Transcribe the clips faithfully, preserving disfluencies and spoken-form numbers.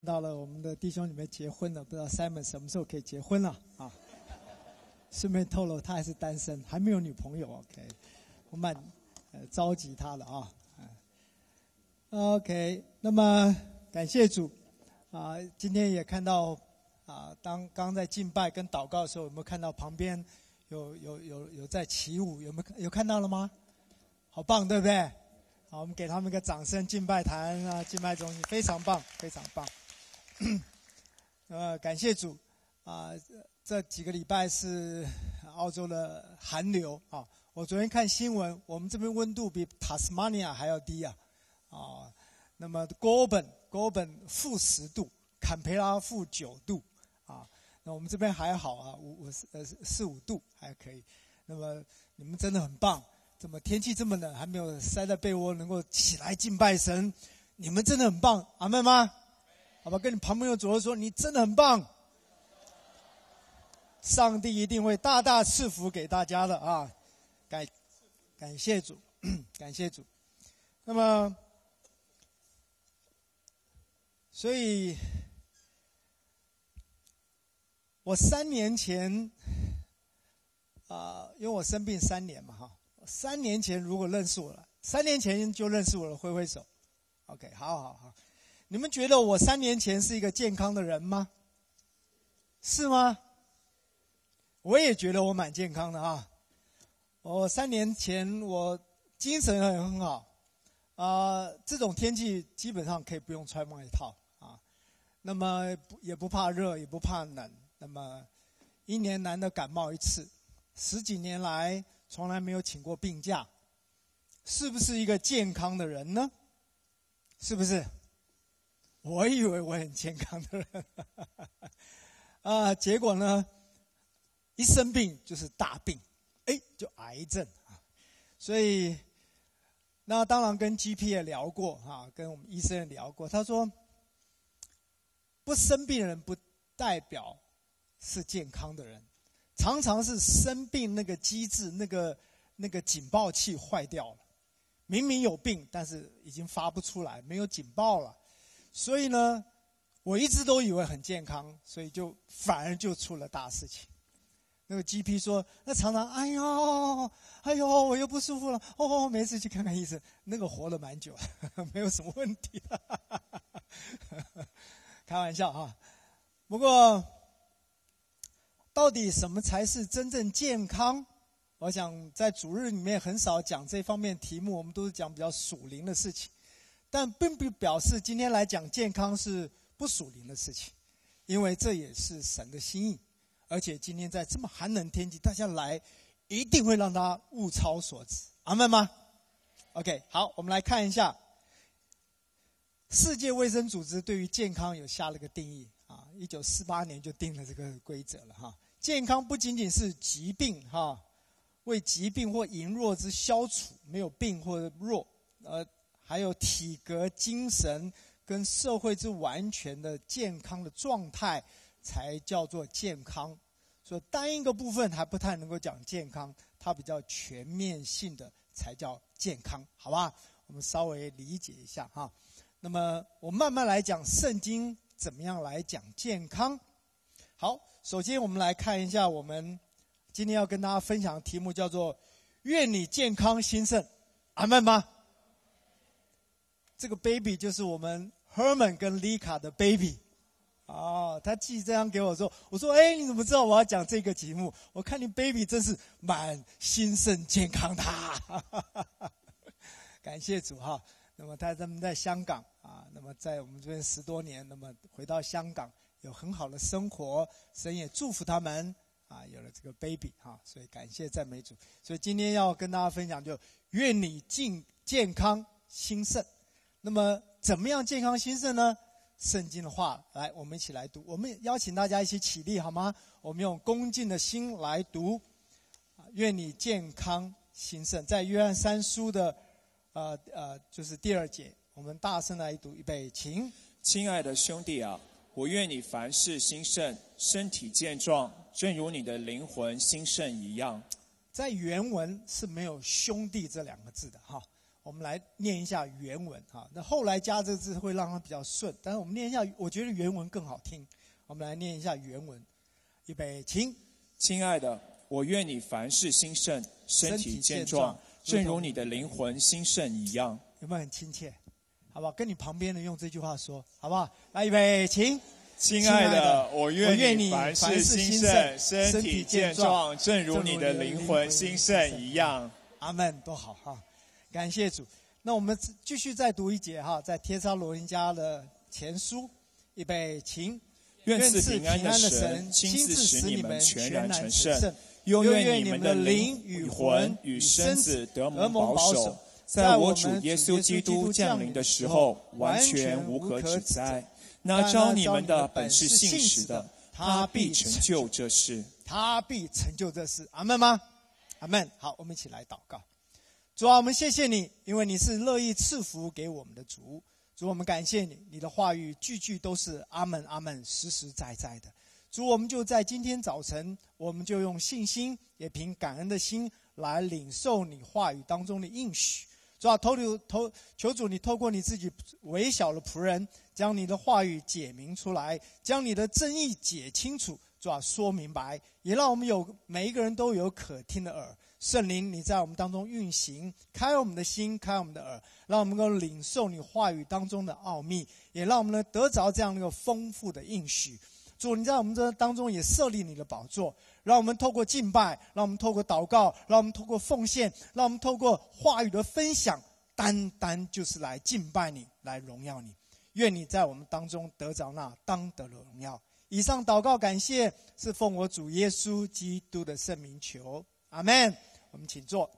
到了我们的弟兄里面结婚了，不知道 Simon 什么时候可以结婚了啊？顺便透露他还是单身，还没有女朋友。OK， 我蛮呃着急他了啊。OK， 那么感谢主啊，今天也看到啊，当刚在敬拜跟祷告的时候，有没有看到旁边有有有有在起舞？有没有有看到了吗？好棒，对不对？好，我们给他们一个掌声。敬拜坛啊，敬拜中心非常棒，非常棒。呃，感谢主啊！这几个礼拜是澳洲的寒流啊。我昨天看新闻，我们这边温度比塔斯马尼亚还要低啊啊。那么哥本哥本负十度，坎培拉负九度啊。那我们这边还好啊，五五呃四五度还可以。那么你们真的很棒，怎么天气这么冷，还没有塞在被窝，能够起来敬拜神，你们真的很棒，阿们吗？好吧，跟你旁边的左右说，你真的很棒。上帝一定会大大赐福给大家的啊！感感谢主，感谢主。那么，所以，我三年前，啊、呃，因为我生病三年嘛，哈，三年前如果认识我了，三年前就认识我了，挥挥手。OK， 好好好。你们觉得我三年前是一个健康的人吗？是吗？我也觉得我蛮健康的啊。我三年前我精神很很好啊、呃，这种天气基本上可以不用穿外套啊。那么也不怕热，也不怕冷。那么一年难得感冒一次，十几年来从来没有请过病假，是不是一个健康的人呢？是不是？我以为我很健康的人，啊，结果呢，一生病就是大病，哎，就癌症啊。所以，那当然跟 G P 也聊过啊，跟我们医生也聊过。他说，不生病的人不代表是健康的人，常常是生病那个机制、那个那个警报器坏掉了，明明有病，但是已经发不出来，没有警报了。所以呢，我一直都以为很健康，所以就反而就出了大事情。那个 G P 说，那常常哎呦哎呦，我又不舒服了，哦，没事去看看医生。那个活了蛮久了，没有什么问题的，开玩笑啊。不过，到底什么才是真正健康？我想在主日里面很少讲这方面题目，我们都是讲比较属灵的事情。但并不表示今天来讲健康是不属灵的事情，因为这也是神的心意。而且今天在这么寒冷天气，大家来一定会让他物超所值，阿们吗 ？OK， 好，我们来看一下世界卫生组织对于健康有下了个定义啊，一九四八年就定了这个规则了哈。健康不仅仅是疾病哈，为疾病或羸弱之消除，没有病或弱，呃。还有体格、精神跟社会之完全的健康的状态，才叫做健康。所以单一个部分还不太能够讲健康，它比较全面性的才叫健康，好吧？我们稍微理解一下哈。那么我慢慢来讲圣经怎么样来讲健康。好，首先我们来看一下我们今天要跟大家分享的题目，叫做“愿你健康兴盛”，阿们吗？这个 baby 就是我们 Herman 跟 Lika 的 baby， 哦，他寄这样给我说，我说，哎，你怎么知道我要讲这个题目？我看你 baby 真是蛮兴盛健康的，感谢主哈。那么他们在香港啊，那么在我们这边十多年，那么回到香港有很好的生活，神也祝福他们啊，有了这个 baby 哈，所以感谢赞美主。所以今天要跟大家分享，就愿你健健康兴盛。那么怎么样健康兴盛呢？圣经的话，来，我们一起来读。我们邀请大家一起起立，好吗？我们用恭敬的心来读。愿你健康兴盛。在约翰三书的，呃呃，就是第二节，我们大声来读，预备，请。 亲爱的兄弟啊，我愿你凡事兴盛，身体健壮，正如你的灵魂兴盛一样。 在原文是没有兄弟这两个字的哈。 我们来念一下原文哈。那后来加这个字会让它比较顺，但是我们念一下，我觉得原文更好听。我们来念一下原文，预备，请。 亲爱的，我愿你凡事兴盛，身体健壮，正如你的灵魂兴盛一样。 有没有很亲切？好不好？跟你旁边的用这句话说，好不好？来，预备，请。 亲爱的，我愿你凡事兴盛，身体健壮，正如你的灵魂兴盛一样。 阿们，多好哈！感谢主。那我们继续再读一节哈，在帖撒罗尼迦的前书，预备，请。 愿赐平安的神亲自使你们全然成圣，又愿你们的灵与魂与身子得蒙保守，在我主耶稣基督降临的时候，完全无可指摘。那召你们的本是信实的，他必成就这事。 他必成就这事。阿们吗？阿们。好，我们一起来祷告。主啊，我们谢谢你，因为你是乐意赐福给我们的主。主，我们感谢你，你的话语句句都是阿们阿们，实实在在的。主，我们就在今天早晨，我们就用信心，也凭感恩的心来领受你话语当中的应许。主啊，投投求主你透过你自己微小的仆人，将你的话语解明出来，将你的真意解清楚。主啊，说明白，也让我们有每一个人都有可听的耳。圣灵，你在我们当中运行，开我们的心，开我们的耳，让我们能够领受你话语当中的奥秘，也让我们能得着这样一个丰富的应许。主，你在我们这当中也设立你的宝座，让我们透过敬拜，让我们透过祷告，让我们透过奉献，让我们透过话语的分享，单单就是来敬拜你，来荣耀你。愿你在我们当中得着那当得的荣耀。以上祷告感谢是奉我主耶稣基督的圣名求，阿们。我们请坐。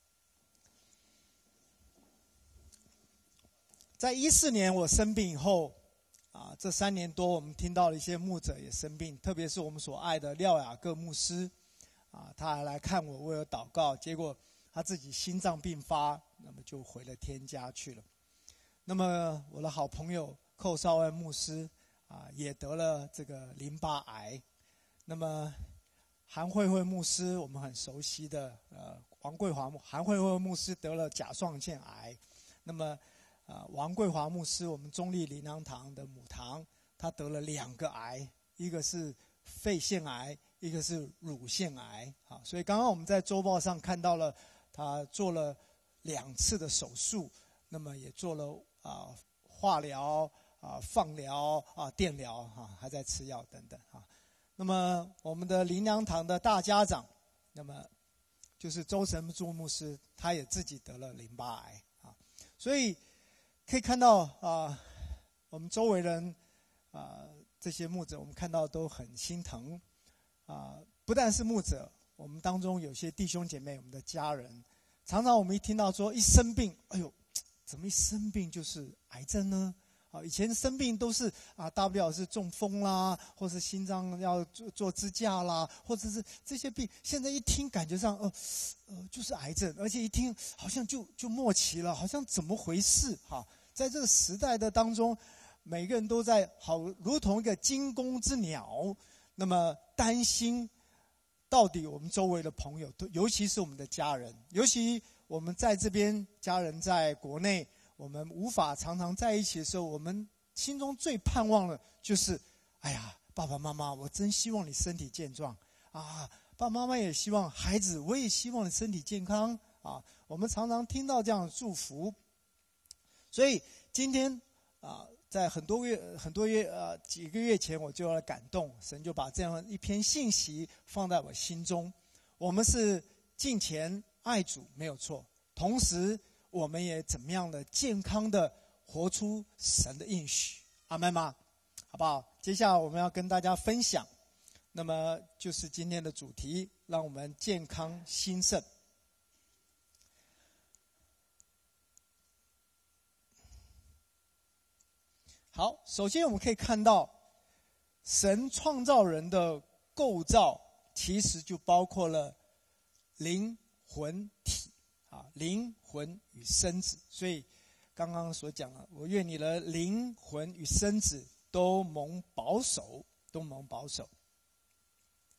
在一四年我生病以后啊，这三年多我们听到了一些牧者也生病，特别是我们所爱的廖雅各牧师啊，他还来看我，为我祷告，结果他自己心脏病发，那么就回了天家去了。那么我的好朋友寇绍恩牧师啊，也得了这个淋巴癌。那么韩慧慧牧师，我们很熟悉的，呃，王桂华牧韩慧慧牧师得了甲状腺癌。那么，呃，王桂华牧师，我们中立灵粮堂的母堂，他得了两个癌，一个是肺腺癌，一个是乳腺癌。啊，所以刚刚我们在周报上看到了，他做了两次的手术，那么也做了啊、呃、化疗啊、呃、放疗啊、呃、电疗哈、啊，还在吃药等等哈。那么我们的灵粮堂的大家长，那么就是周神柱牧师，他也自己得了淋巴癌啊，所以可以看到啊，我们周围人啊，这些牧者，我们看到都很心疼啊。不但是牧者，我们当中有些弟兄姐妹，我们的家人，常常我们一听到说一生病，哎呦，怎么一生病就是癌症呢？啊，以前生病都是啊，大不了是中风啦，或是心脏要做做支架啦，或者是这些病。现在一听，感觉上，呃，呃，就是癌症，而且一听好像就就末期了，好像怎么回事？哈，在这个时代的当中，每个人都在好如同一个惊弓之鸟，那么担心到底我们周围的朋友，尤其是我们的家人，尤其我们在这边家人在国内。我们无法常常在一起的时候，我们心中最盼望的就是，哎呀，爸爸妈妈，我真希望你身体健壮啊！爸爸妈妈也希望孩子，我也希望你身体健康啊！我们常常听到这样的祝福，所以今天啊，在很多月、很多月呃几个月前，我就要感动，神就把这样一篇信息放在我心中。我们是敬虔爱主，没有错，同时。我们也怎么样的健康的活出神的应许，阿们吗？好不好？接下来我们要跟大家分享，那么就是今天的主题，让我们健康兴盛。好，首先我们可以看到，神创造人的构造，其实就包括了灵魂体。啊，灵魂与身子，所以刚刚所讲了，我愿你的灵魂与身子都蒙保守，都蒙保守。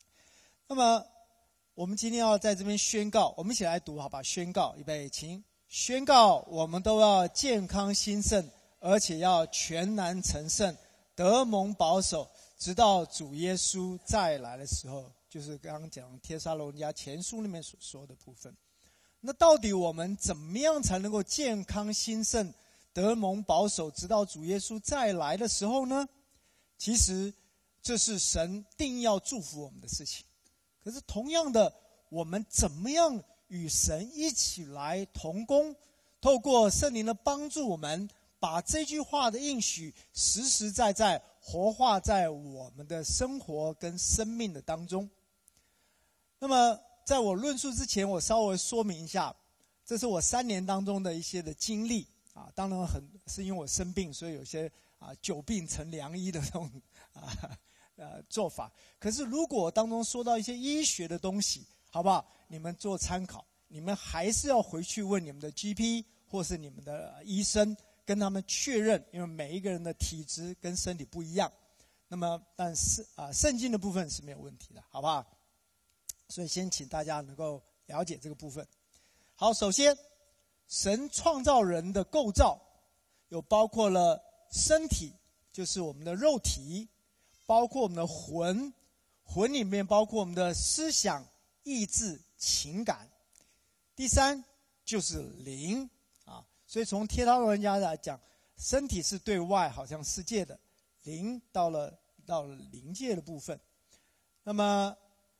那么，我们今天要在这边宣告，我们一起来读，好吧？宣告，预备，请宣告我们都要健康兴盛，而且要全然成圣，得蒙保守，直到主耶稣再来的时候，就是刚刚讲帖撒罗尼迦前书里面所说的部分。那到底我们怎么样才能够健康兴盛，得蒙保守，直到主耶稣再来的时候呢？其实这是神定要祝福我们的事情。可是同样的，我们怎么样与神一起来同工，透过圣灵的帮助，我们把这句话的应许实实在在活化在我们的生活跟生命的当中。那么在我论述之前，我稍微说明一下，这是我三年当中的一些的经历啊。当然很是因为我生病，所以有些啊久病成良医的这种啊呃做法。可是如果当中说到一些医学的东西，好不好？你们做参考，你们还是要回去问你们的 G P 或是你们的医生，跟他们确认，因为每一个人的体质跟身体不一样。那么，但是啊，圣经的部分是没有问题的，好不好？所以先请大家能够了解这个部分。好，首先，神创造人的构造，有包括了身体，就是我们的肉体，包括我们的魂，魂里面包括我们的思想、意志、情感。第三就是灵啊，所以从帖撒罗尼迦来讲，身体是对外好像世界的，灵到了到了灵界的部分。那么，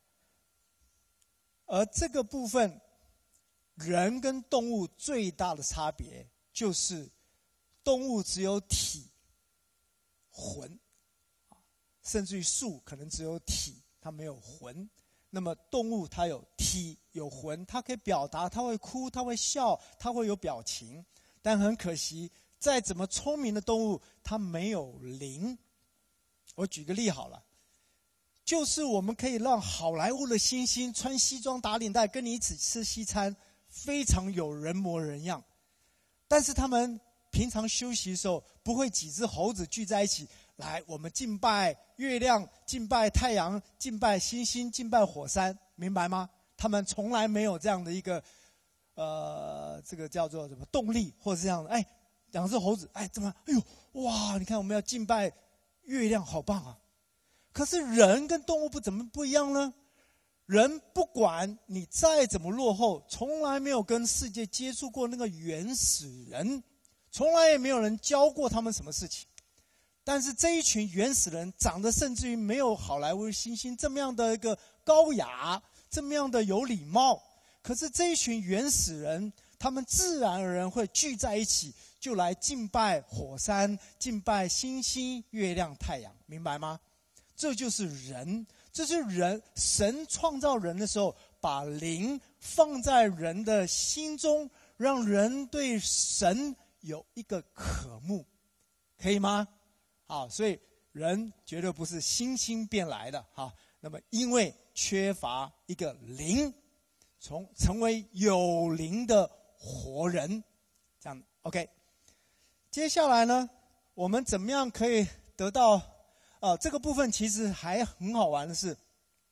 而这个部分，人跟动物最大的差别就是，动物只有体、魂，甚至于树可能只有体，它没有魂。那么动物它有体有魂，它可以表达，它会哭，它会笑，它会有表情。但很可惜，再怎么聪明的动物，它没有灵。我举个例好了，就是我们可以让好莱坞的星星穿西装打领带跟你一起吃西餐，非常有人模人样。但是他们平常休息的时候，不会几只猴子聚在一起，来，我们敬拜月亮，敬拜太阳，敬拜星星，敬拜火山，明白吗？他们从来没有这样的一个，呃，这个叫做什么动力，或者是这样的。哎，两只猴子，哎，怎么？哎呦，哇！你看我们要敬拜月亮，好棒啊！可是人跟动物不怎么不一样呢？人不管你再怎么落后，从来没有跟世界接触过那个原始人，从来也没有人教过他们什么事情。但是这一群原始人长得甚至于没有好莱坞星星这么样的一个高雅，这么样的有礼貌。可是这一群原始人，他们自然而然会聚在一起，就来敬拜火山，敬拜星星、月亮、太阳，明白吗？这就是人，这就是人。神创造人的时候，把灵放在人的心中，让人对神有一个渴慕，可以吗？好，所以人绝对不是星星变来的哈。那么，因为缺乏一个灵，从成为有灵的活人，这样 OK。接下来呢，我们怎么样可以得到？啊，这个部分其实还很好玩的是，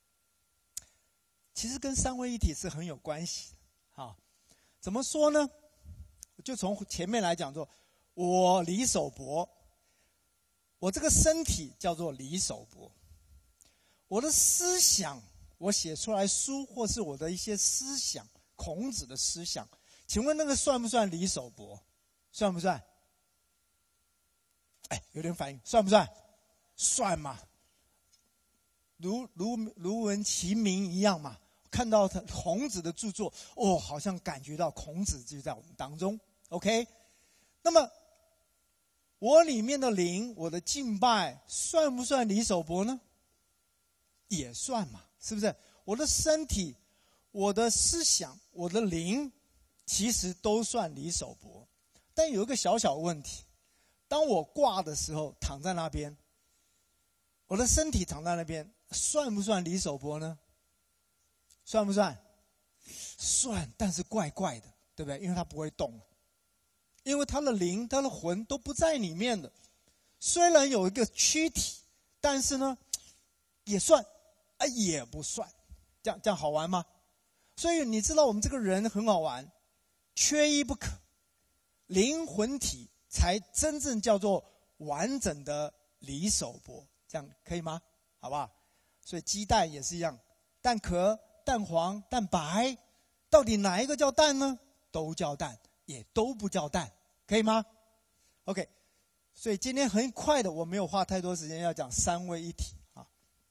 其实跟三位一体是很有关系的。啊，怎么说呢？就从前面来讲，说我李守博。我这个身体叫做李守博，我的思想，我写出来书，或是我的一些思想，孔子的思想，请问那个算不算李守博？算不算？哎，有点反应，算不算？算嘛，如如如闻其名一样嘛。看到他孔子的著作，哦，好像感觉到孔子就在我们当中。OK， 那么。我里面的灵，我的敬拜，算不算李守博呢？也算嘛，是不是？我的身体、我的思想、我的灵，其实都算李守博。但有一个小小问题，当我挂的时候，躺在那边，我的身体躺在那边，算不算李守博呢？算不算？算，但是怪怪的，对不对？因为它不会动。因为他的灵、他的魂都不在里面的，虽然有一个躯体，但是呢，也算，啊，也不算，这样这样好玩吗？所以你知道我们这个人很好玩， 缺一不可，灵魂体才真正叫做完整的离手帛，这样可以吗？好不好？所以鸡蛋也是一样，蛋壳、蛋黄、蛋白，到底哪一个叫蛋呢？都叫蛋，也都不叫蛋，可以吗 ？OK， 所以今天很快的，我没有花太多时间要讲三位一体啊。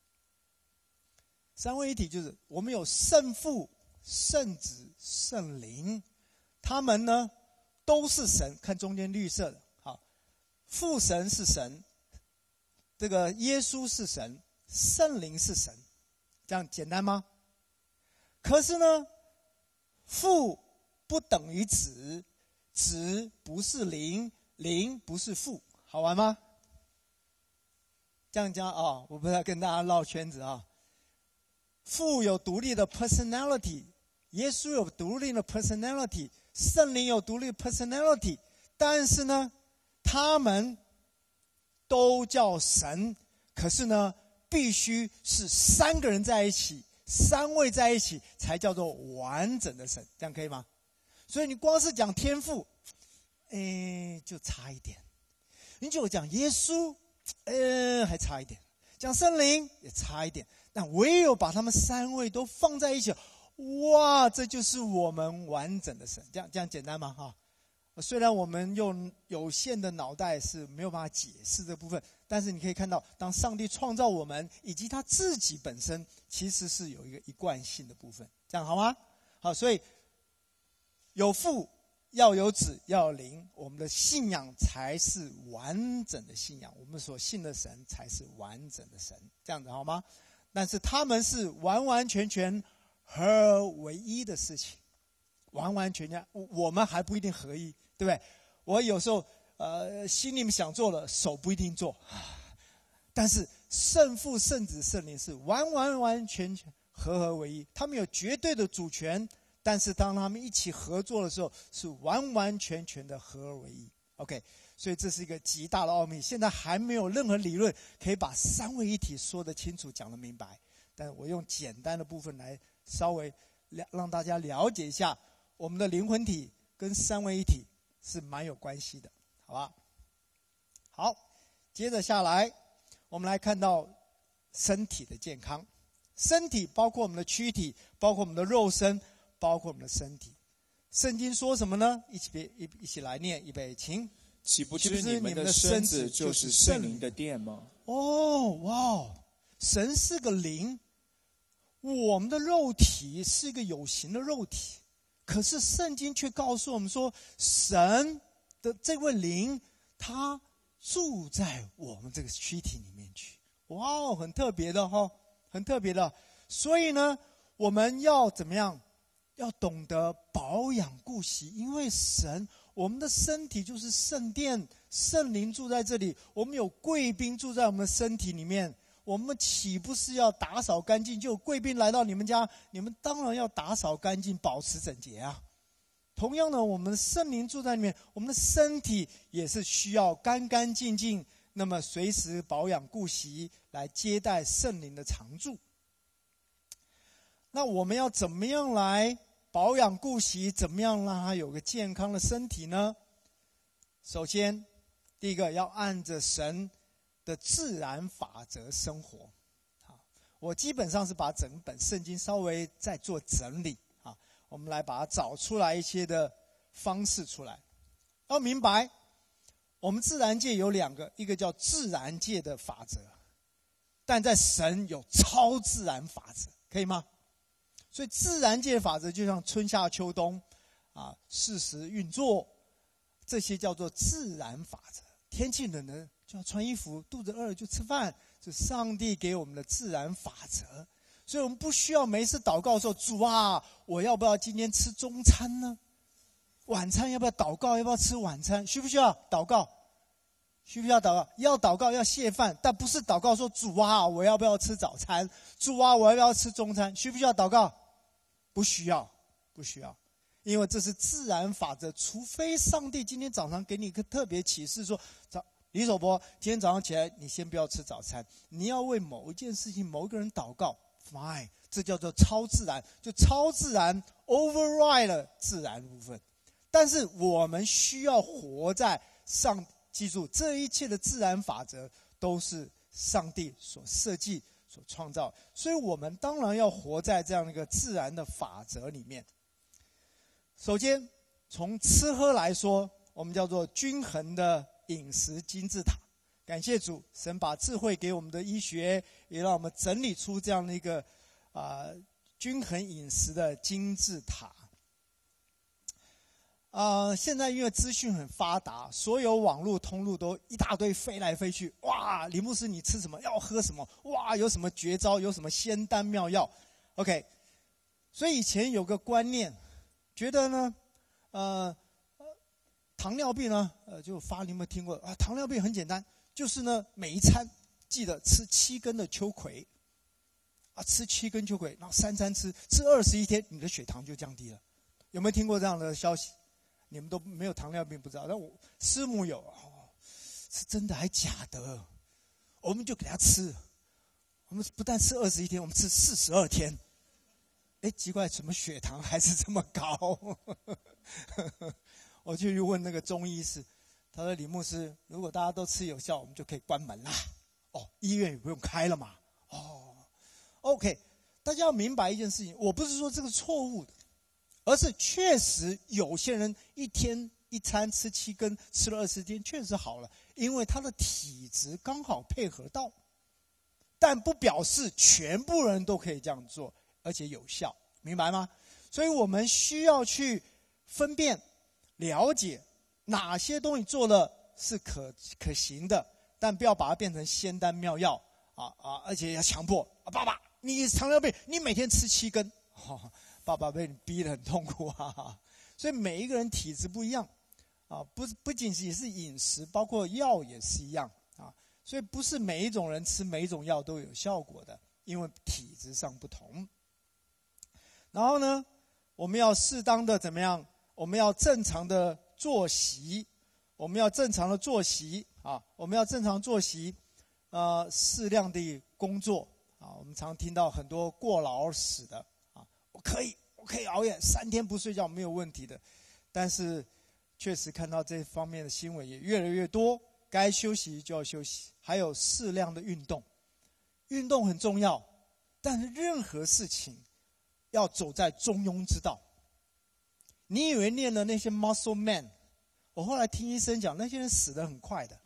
三位一体就是我们有圣父、圣子、圣灵，他们呢都是神。看中间绿色的，好，父神是神，这个耶稣是神，圣灵是神，这样简单吗？可是呢，父不等于子，子不是灵，灵不是父，好玩吗？这样讲啊，我不要跟大家绕圈子啊。父有独立的 personality， 耶稣有独立的 personality， 圣灵有独立的 personality， 但是呢，他们都叫神，可是呢，必须是三个人在一起，三位在一起才叫做完整的神，这样可以吗？所以你光是讲天父，哎，就差一点；你就讲耶稣，呃，还差一点；讲圣灵也差一点。但唯有把他们三位都放在一起，哇，这就是我们完整的神。这样这样简单吗？哈，虽然我们用有限的脑袋是没有办法解释这部分，但是你可以看到，当上帝创造我们以及他自己本身，其实是有一个一贯性的部分。这样好吗？好，所以有父，要有子，要有灵，我们的信仰才是完整的信仰，我们所信的神才是完整的神。这样子好吗？但是他们是完完全全合而为一的事情，完完全全，我们还不一定合一，对不对？我有时候呃心里面想做了，手不一定做，但是圣父、圣子、圣灵是完完完全全合而为一，他们有绝对的主权，但是当他们一起合作的时候，是完完全全的合而为一。OK。所以这是一个极大的奥秘，现在还没有任何理论可以把三位一体说得清楚、讲得明白。但我用简单的部分来稍微让大家了解一下，我们的灵魂体跟三位一体是蛮有关系的，好吧？好，接着下来，我们来看到身体的健康。身体包括我们的躯体，包括我们的肉身，包括我们的身体。圣经说什么呢？一起一一起来念，预备，请。 岂不知你们的身子就是圣灵的殿吗？ 哦，哇！神是个灵，我们的肉体是一个有形的肉体，可是圣经却告诉我们说，神的这位灵，他住在我们这个躯体里面去。哇，很特别的哈，很特别的。所以呢，我们要怎么样？要懂得保养顾惜，因为神。我们的身体就是圣殿，圣灵住在这里，我们有贵宾住在我们的身体里面，我们岂不是要打扫干净？就有贵宾来到你们家，你们当然要打扫干净，保持整洁啊。同样的，我们的圣灵住在里面，我们的身体也是需要干干净净，那么随时保养顾惜，来接待圣灵的常住。那我们要怎么样来保养顾惜，怎么样让他有个健康的身体呢？首先，第一个要按着神的自然法则生活。好，我基本上是把整本圣经稍微再做整理啊，我们来把它找出来一些的方式出来。要明白，我们自然界有两个，一个叫自然界的法则，但在神有超自然法则，可以吗？所以自然界的法则就像春夏秋冬啊，四时运作，这些叫做自然法则。天气冷了就要穿衣服，肚子饿了就吃饭，是上帝给我们的自然法则。所以我们不需要没事祷告的时候，主啊，我要不要今天吃中餐呢？晚餐要不要祷告？要不要吃晚餐？需不需要祷告？需不需要祷告？要祷告，要谢饭，但不是祷告说主啊，我要不要吃早餐？主啊，我要不要吃中餐？需不需要祷告？不需要，不需要，因为这是自然法则。除非上帝今天早上给你一个特别启示说，早李守博，今天早上起来你先不要吃早餐，你要为某一件事情、某一个人祷告 ，fine， 这叫做超自然，就超自然 override 了自然部分。 但是我们需要活在上，记住这一切的自然法则都是上帝所设计、所创造，所以我们当然要活在这样一个自然的法则里面。首先，从吃喝来说，我们叫做均衡的饮食金字塔。感谢主，神把智慧给我们的医学，也让我们整理出这样的一个啊、呃、均衡饮食的金字塔。啊、呃，现在因为资讯很发达，所有网络通路都一大堆飞来飞去。哇，李牧师你吃什么？要喝什么？哇，有什么绝招？有什么仙丹妙药 ？OK， 所以以前有个观念，觉得呢，呃，糖尿病呢，呃，就发你有没有听过啊？糖尿病很简单，就是呢，每一餐记得吃七根的秋葵，啊，吃七根秋葵，然后三餐吃，吃二十一天，你的血糖就降低了。有没有听过这样的消息？你们都没有糖尿病不知道，但我师母有，哦，是真的还假的？我们就给他吃，我们不但吃二十一天，我们吃四十二天。哎，奇怪，怎么血糖还是这么高？我就去问那个中医师，他说：“李牧师，如果大家都吃有效，我们就可以关门啦。哦，医院也不用开了嘛。哦 ，OK， 大家要明白一件事情，我不是说这个错误的。”而是确实有些人一天一餐吃七根，吃了二十天，确实好了，因为他的体质刚好配合到。但不表示全部人都可以这样做，而且有效，明白吗？所以我们需要去分辨、了解哪些东西做了是可可行的，但不要把它变成仙丹妙药啊啊！而且要强迫啊，爸爸，你糖尿病，你每天吃七根。哦，爸爸被你逼得很痛苦啊！所以每一个人体质不一样啊，不是不仅仅是饮食，包括药也是一样啊。所以不是每一种人吃每一种药都有效果的，因为体质上不同。然后呢，我们要适当的怎么样？我们要正常的作息，我们要正常的作息啊，我们要正常作息，呃，适量的工作啊。我们常听到很多过劳死的。我可以，我可以熬夜三天不睡觉没有问题的，但是确实看到这方面的新闻也越来越多，该休息就要休息，还有适量的运动，运动很重要，但是任何事情要走在中庸之道。你以为练的那些 muscle man， 我后来听医生讲，那些人死得很快的，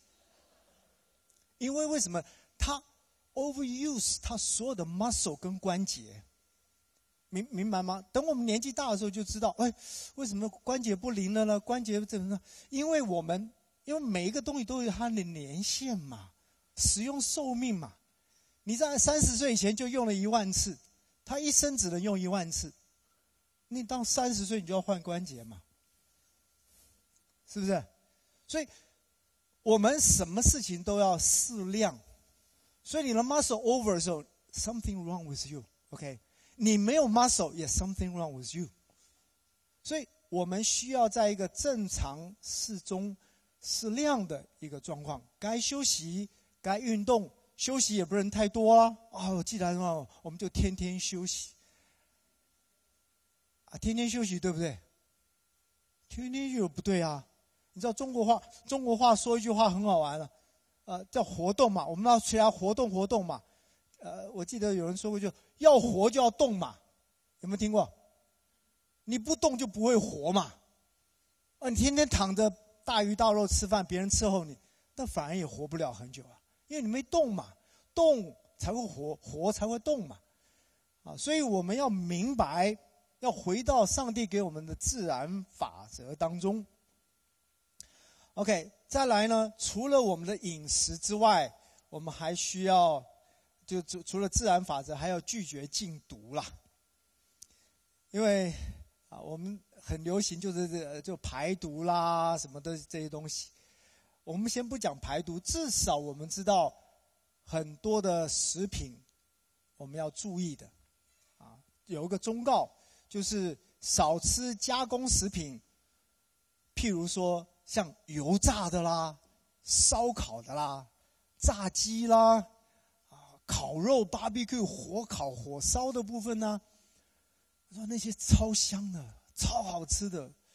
因为为什么？他 overuse 他所有的 muscle 跟关节。明明白吗？等我们年纪大的时候就知道，哎，为什么关节不灵了呢？关节怎么呢？因为我们因为每一个东西都有它的年限嘛，使用寿命嘛。你在三十岁以前就用了一万次，他一生只能用一万次。你到三十岁你就要换关节嘛，是不是？所以我们什么事情都要适量。所以你的 muscle over 的时候 ，something wrong with you，OK？、Okay？你没有 muscle， 也 something wrong with you。所以我们需要在一个正常、适中、适量的一个状况，该休息、该运动，休息也不能太多啊。哦，既然哦，我们就天天休息啊，天天休息对不对？天天休息不对啊。你知道中国话，中国话说一句话很好玩了，呃，叫活动嘛，我们要起来活动活动嘛。呃，我记得有人说过就，要活就要动嘛，有没有听过？你不动就不会活嘛。啊，你天天躺着大鱼大肉吃饭，别人伺候你，那反而也活不了很久啊，因为你没动嘛，动才会活，活才会动嘛。啊，所以我们要明白，要回到上帝给我们的自然法则当中。OK， 再来呢，除了我们的饮食之外，我们还需要。就除了自然法则，还要拒绝禁毒啦。因为啊，我们很流行就是这就排毒啦什么的这些东西。我们先不讲排毒，至少我们知道很多的食品我们要注意的。啊，有一个忠告就是少吃加工食品，譬如说像油炸的啦、烧烤的啦、炸鸡啦。烤肉、B B Q、火烤、火烧的部分呢、啊，说那些超香的、超好吃的，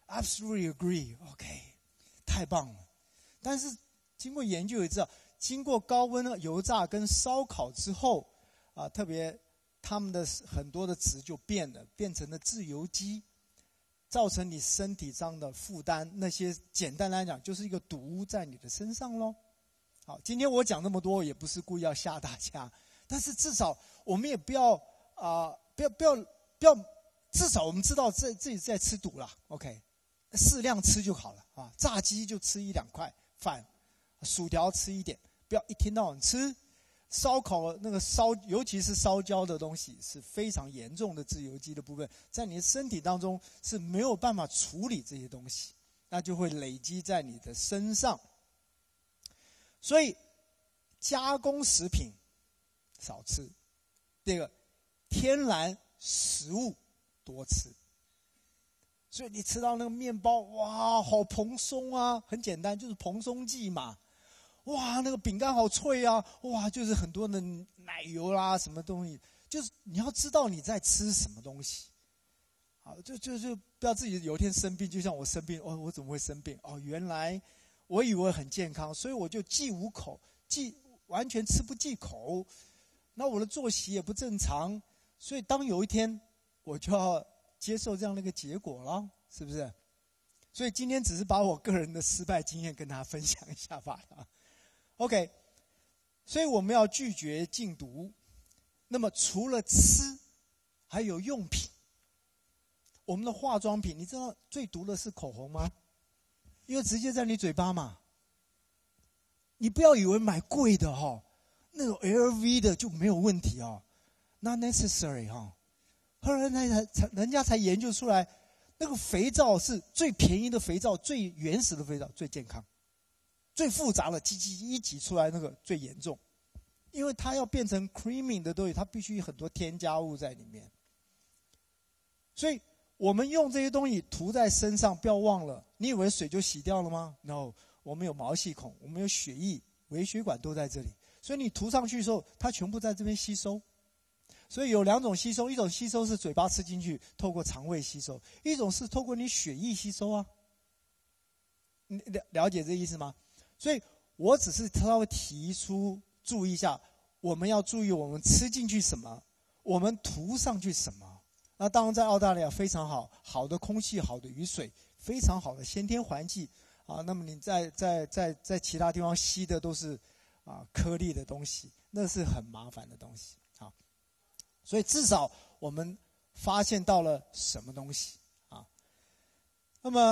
absolutely agree. OK， 太棒了。但是经过研究也知道，经过高温油炸跟烧烤之后，啊，特别他们的很多的值就变了，变成了自由基，造成你身体上的负担。那些简单来讲，就是一个毒在你的身上咯。好，今天我讲那么多，也不是故意要吓大家，但是至少我们也不要啊、呃，不要不要不要，至少我们知道自自己在吃毒了。OK， 适量吃就好了啊。炸鸡就吃一两块饭，薯条吃一点，不要一天到晚吃。烧烤那个烧，尤其是烧焦的东西，是非常严重的自由基的部分，在你的身体当中是没有办法处理这些东西，那就会累积在你的身上。所以加工食品少吃，第二个天然食物多吃。所以你吃到那个面包，哇，好蓬松啊，很简单，就是蓬松剂嘛。哇，那个饼干好脆啊，哇，就是很多的奶油啦，什么东西，就是你要知道你在吃什么东西。啊，就就就不要自己有一天生病，就像我生病，哦，我怎么会生病？哦，原来我以为很健康，所以我就忌五口，忌完全吃不忌口。那我的作息也不正常，所以当有一天我就要接受这样的一个结果了，是不是？所以今天只是把我个人的失败经验跟大家分享一下罢了。OK， 所以我们要拒绝禁毒。那么除了吃，还有用品。我们的化妆品，你知道最毒的是口红吗？因为直接在你嘴巴嘛。你不要以为买贵的哈、哦，那种 L V 的就没有问题哦 ，not necessary 哈、哦。后来人家才人家才研究出来，那个肥皂是最便宜的肥皂，最原始的肥皂最健康。最复杂的挤挤一挤出来那个最严重，因为它要变成 creaming 的东西，它必须很多添加物在里面。所以我们用这些东西涂在身上，不要忘了，你以为水就洗掉了吗 ？No， 我们有毛细孔，我们有血液、微血管都在这里，所以你涂上去的时候，它全部在这边吸收。所以有两种吸收，一种吸收是嘴巴吃进去，透过肠胃吸收；一种是透过你血液吸收啊。你了了解这意思吗？所以我只是稍微提出注意一下，我们要注意我们吃进去什么，我们涂上去什么。那当然在澳大利亚非常好，好的空气，好的雨水，非常好的先天环境啊。那么你在在在在其他地方吸的都是啊颗粒的东西，那是很麻烦的东西啊。所以至少我们发现到了什么东西啊。那么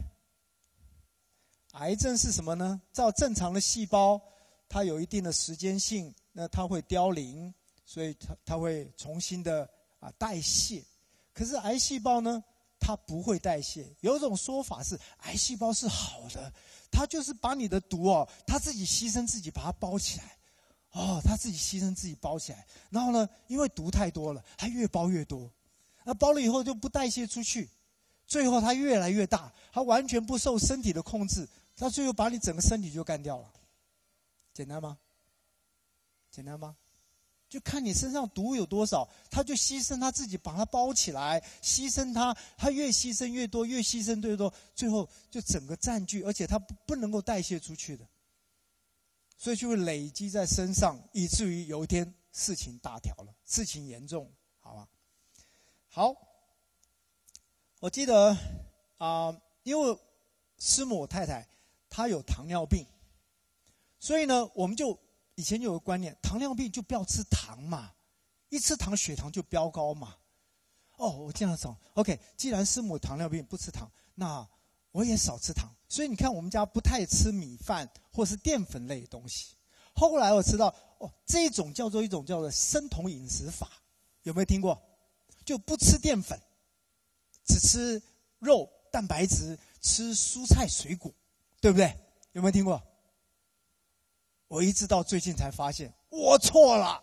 癌症是什么呢？照正常的细胞，它有一定的时间性，那它会凋零，所以它它会重新的啊代谢。可是癌细胞呢，它不会代谢。有一种说法是，癌细胞是好的，它就是把你的毒哦，它自己牺牲自己把它包起来，哦，它自己牺牲自己包起来，然后呢，因为毒太多了，它越包越多，那包了以后就不代谢出去，最后它越来越大，它完全不受身体的控制。他最后把你整个身体就干掉了，简单吗？简单吗？就看你身上毒有多少，他就牺牲他自己把它包起来，牺牲他，他越牺牲越多，越牺牲越多，最后就整个占据，而且他不不能够代谢出去的，所以就会累积在身上，以至于有一天事情大条了，事情严重，好吧？好，我记得啊、呃，因为师母我太太。他有糖尿病，所以呢，我们就以前就有个观念，糖尿病就不要吃糖嘛，一吃糖血糖就飙高嘛。哦，我这样想 ，OK， 既然师母糖尿病不吃糖，那我也少吃糖。所以你看，我们家不太吃米饭或是淀粉类的东西。后来我知道，哦，这种叫做一种叫做生酮饮食法，有没有听过？就不吃淀粉，只吃肉、蛋白质，吃蔬菜水果。对不对？有没有听过？我一直到最近才发现，我错了，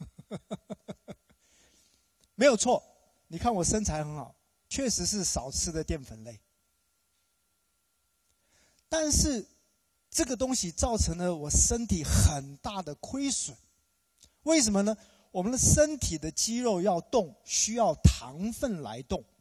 没有错。你看我身材很好，确实是少吃的淀粉类，但是这个东西造成了我身体很大的亏损。为什么呢？我们的身体的肌肉要动，需要糖分来动，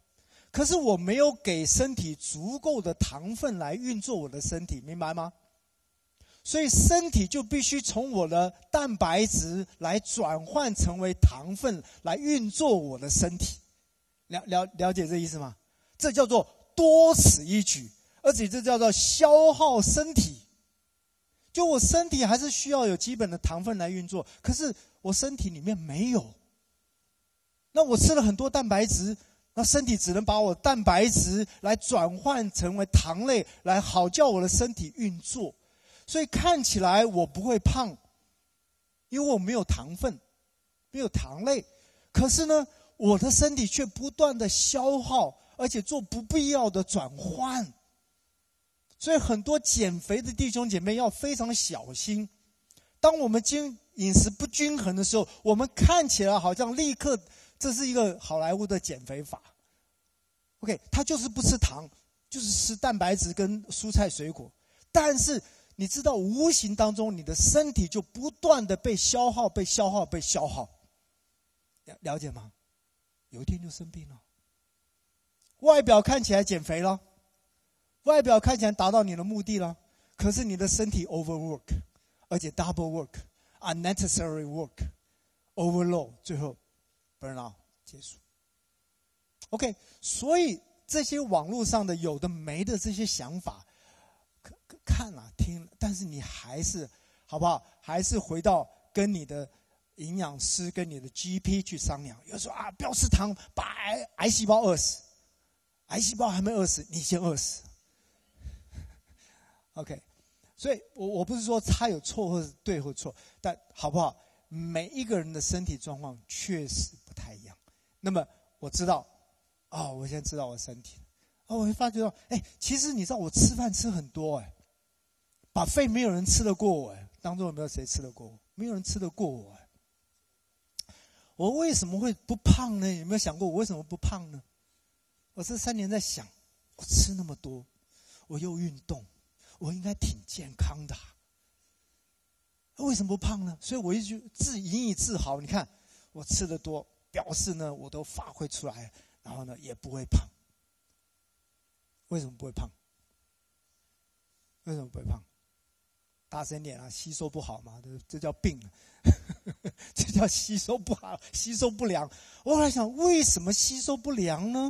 可是我没有给身体足够的糖分来运作我的身体，明白吗？所以身体就必须从我的蛋白质来转换成为糖分，来运作我的身体。了了了解这意思吗？这叫做多此一举，而且这叫做消耗身体。就我身体还是需要有基本的糖分来运作，可是我身体里面没有。那我吃了很多蛋白质，那身体只能把我蛋白质来转换成为糖类，来好叫我的身体运作。所以看起来我不会胖，因为我没有糖分，没有糖类。可是呢，我的身体却不断的消耗，而且做不必要的转换。所以很多减肥的弟兄姐妹要非常小心。当我们均饮食不均衡的时候，我们看起来好像立刻这是一个好莱坞的减肥法。OK， 他就是不吃糖，就是吃蛋白质跟蔬菜水果。但是你知道，无形当中你的身体就不断的被消耗，被消耗，被消耗。了了解吗？有一天就生病了。外表看起来减肥了，外表看起来达到你的目的了，可是你的身体 overwork， 而且 double work， unnecessary work， overload， 最后 burn out 结束。OK， 所以这些网络上的有的没的这些想法，看了听了，但是你还是好不好？还是回到跟你的营养师、跟你的 G P 去商量。有人说啊，不要吃糖，把癌癌细胞饿死。癌细胞还没饿死，你先饿死。OK， 所以我我不是说他有错或者对或错，但好不好？每一个人的身体状况确实不太一样。那么我知道，哦，我现在知道我身体，哦，我会发觉到，哎，其实你知道我吃饭吃很多，哎，把肺没有人吃得过我，哎，当中有没有谁吃得过我？没有人吃得过我，哎，我为什么会不胖呢？有没有想过我为什么不胖呢？我这三年在想，我吃那么多，我又运动，我应该挺健康的，啊，为什么不胖呢？所以我一直自引以自豪。你看我吃得多，表示呢我都发挥出来，然后呢也不会胖。为什么不会胖？为什么不会胖？大声点啊！吸收不好嘛，这叫病，这叫吸收不好，吸收不良。我后来想，为什么吸收不良呢？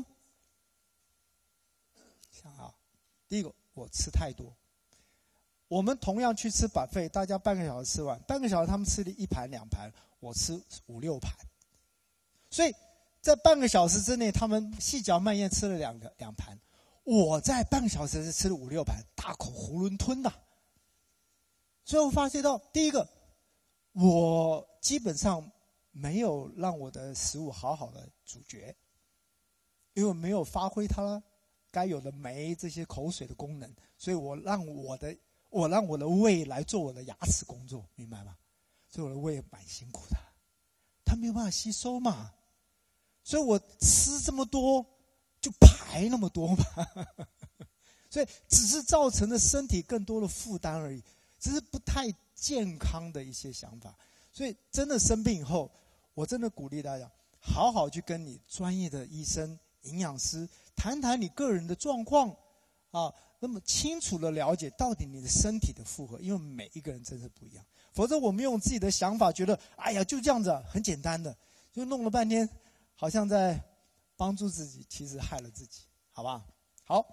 想啊，第一个，我吃太多。我们同样去吃buffet，大家半个小时吃完，半个小时他们吃了一盘两盘，我吃五六盘。所以在半个小时之内，他们细嚼慢咽吃了两个两盘，我在半个小时吃了五六盘，大口囫囵吞呐。所以我发现到，第一个，我基本上没有让我的食物好好的咀嚼，因为我没有发挥它该有的酶这些口水的功能，所以我让我的我让我的胃来做我的牙齿工作，明白吗？所以我的胃蛮辛苦的，它没有办法吸收嘛，所以我吃这么多就排那么多嘛，所以只是造成了身体更多的负担而已。这是不太健康的一些想法，所以真的生病以后，我真的鼓励大家好好去跟你专业的医生、营养师谈谈你个人的状况啊，那么清楚的了解到底你的身体的负荷，因为每一个人真是不一样。否则我们用自己的想法觉得，哎呀，就这样子，啊，很简单的，就弄了半天，好像在帮助自己，其实害了自己，好吧？好。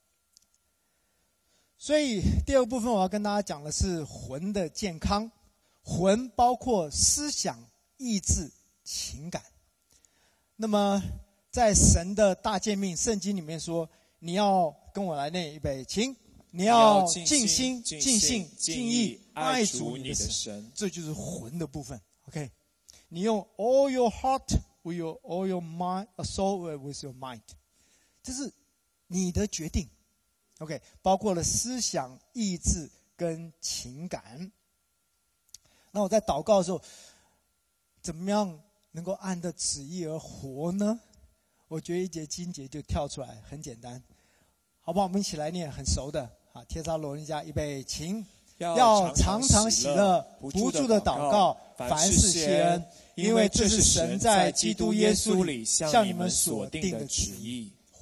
所以第二个部分我要跟大家讲的是魂的健康。魂包括思想、意志、情感。那么在神的大诫命圣经里面说，你要跟我来念一遍，请你要尽心、尽性、尽意爱主你的神，这就是魂的部分。OK， 你用 all your heart with your all your mind, a soul with your mind， 这是你的决定。OK， 包括了思想、意志跟情感。那我在祷告的时候，怎么样能够按着旨意而活呢？我觉得一节经节就跳出来，很简单，好不好？我们一起来念，很熟的啊，帖撒罗尼迦预备，请要常常喜乐，不住的祷告，凡事谢恩，因为这是神在基督耶稣里向你们所定的旨意。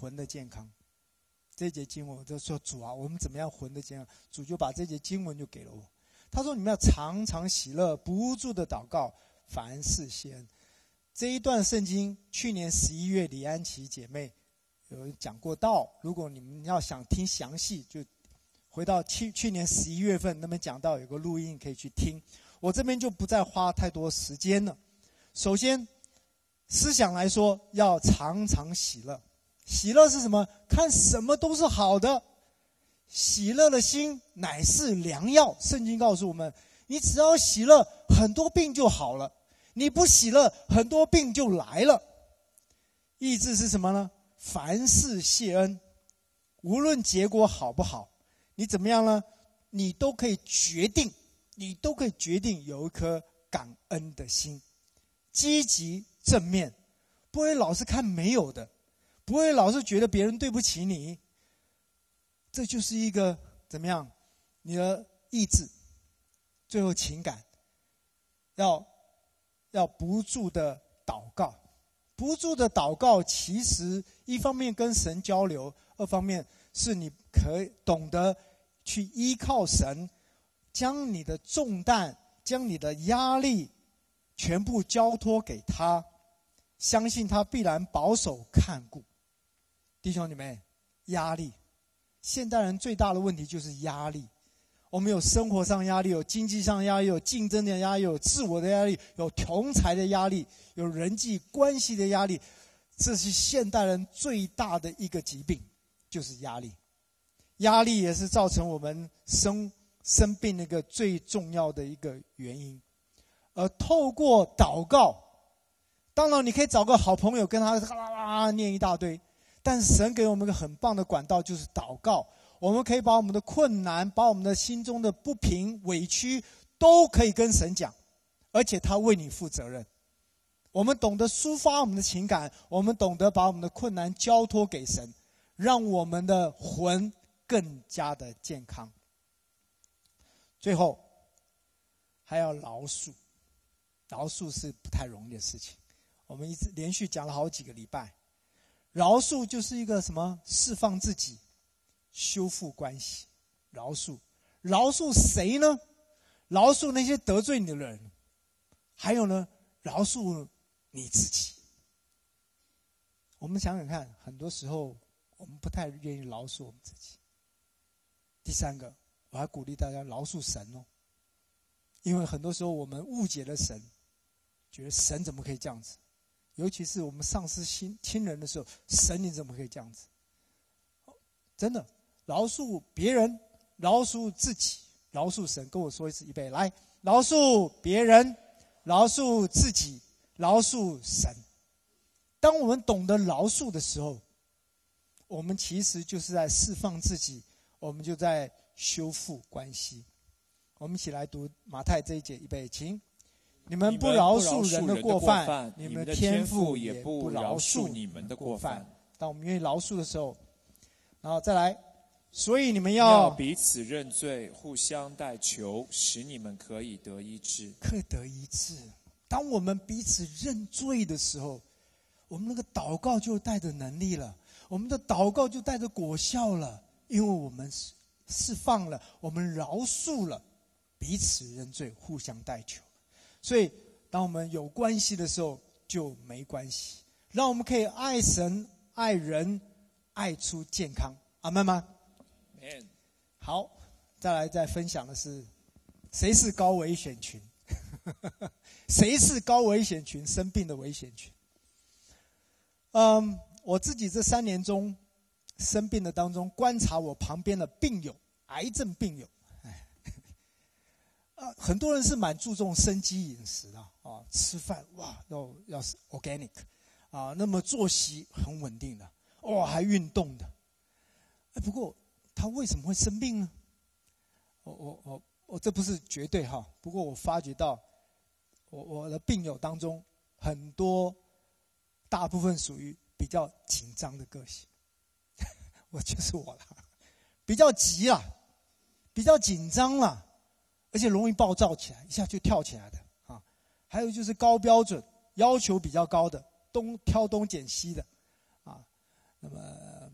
魂的健康。这节经文我就说主啊，我们怎么样魂的健康？主就把这节经文就给了我。他说你们要常常喜乐，不住的祷告，凡事谢恩。这一段圣经去年十一月李安琪姐妹有讲过道，如果你们要想听详细，就回到去去年十一月份那边讲到有个录音可以去听，我这边就不再花太多时间了。首先思想来说，要常常喜乐。喜乐是什么？看什么都是好的，喜乐的心乃是良药。圣经告诉我们，你只要喜乐，很多病就好了；你不喜乐，很多病就来了。意志是什么呢？凡事谢恩，无论结果好不好，你怎么样呢？你都可以决定，你都可以决定有一颗感恩的心，积极正面，不会老是看没有的，不会老是觉得别人对不起你。这就是一个怎么样？你的意志，最后情感，要要不住的祷告。不住的祷告，其实一方面跟神交流，二方面是你可以懂得去依靠神，将你的重担，将你的压力全部交托给他，相信他必然保守看顾。弟兄姊妹，压力，现代人最大的问题就是压力。我们有生活上压力，有经济上压力，有竞争的压力，有自我的压力，有同侪的压力，有人际关系的压力。这是现代人最大的一个疾病，就是压力。压力也是造成我们生生病的一个最重要的一个原因。而透过祷告，当然你可以找个好朋友跟他啦啦啦念一大堆，但是神给我们一个很棒的管道，就是祷告。我们可以把我们的困难，把我们的心中的不平、委屈，都可以跟神讲，而且他为你负责任。我们懂得抒发我们的情感，我们懂得把我们的困难交托给神，让我们的魂更加的健康。最后还要饶恕，饶恕是不太容易的事情。我们一直连续讲了好几个礼拜，饶恕就是一个什么？释放自己，修复关系。饶恕，饶恕谁呢？饶恕那些得罪你的人，还有呢，饶恕你自己。我们想想看，很多时候我们不太愿意饶恕我们自己。第三个，我还鼓励大家饶恕神哦，因为很多时候我们误解了神，觉得神怎么可以这样子？尤其是我们丧失亲亲人的时候，神你怎么可以这样子？真的，饶恕别人，饶恕自己，饶恕神。跟我说一次，预备，来，饶恕别人，饶恕自己，饶恕神。当我们懂得饶恕的时候，我们其实就是在释放自己，我们就在修复关系。我们一起来读马太这一节，预备，请。你们不饶恕人的过犯，你们的天父也不饶恕你们的过犯。当我们愿意饶恕的时候，然后再来，所以你们要要彼此认罪，互相代求，使你们可以得医治。 可以得医治。当我们彼此认罪的时候，我们那个祷告就带着能力了，我们的祷告就带着果效了，因为我们释放了，我们饶恕了，彼此认罪，互相代求。所以当我们有关系的时候就没关系，让我们可以爱神爱人，爱出健康。阿们吗？好，再来再分享的是，谁是高危险群？谁是高危险群？生病的危险群。嗯，我自己这三年中生病的当中，观察我旁边的病友，癌症病友，哎，啊，很多人是蛮注重生机饮食的啊，吃饭哇要要是 organic 啊，那么作息很稳定的，哦还运动的，哎，不过他为什么会生病呢？我我我我这不是绝对哈，不过我发觉到，我我的病友当中很多。大部分属于比较紧张的个性，我就是我了，比较急啦，比较紧张啦，而且容易暴躁起来，一下就跳起来的啊。还有就是高标准，要求比较高的，东挑东拣西的啊。那么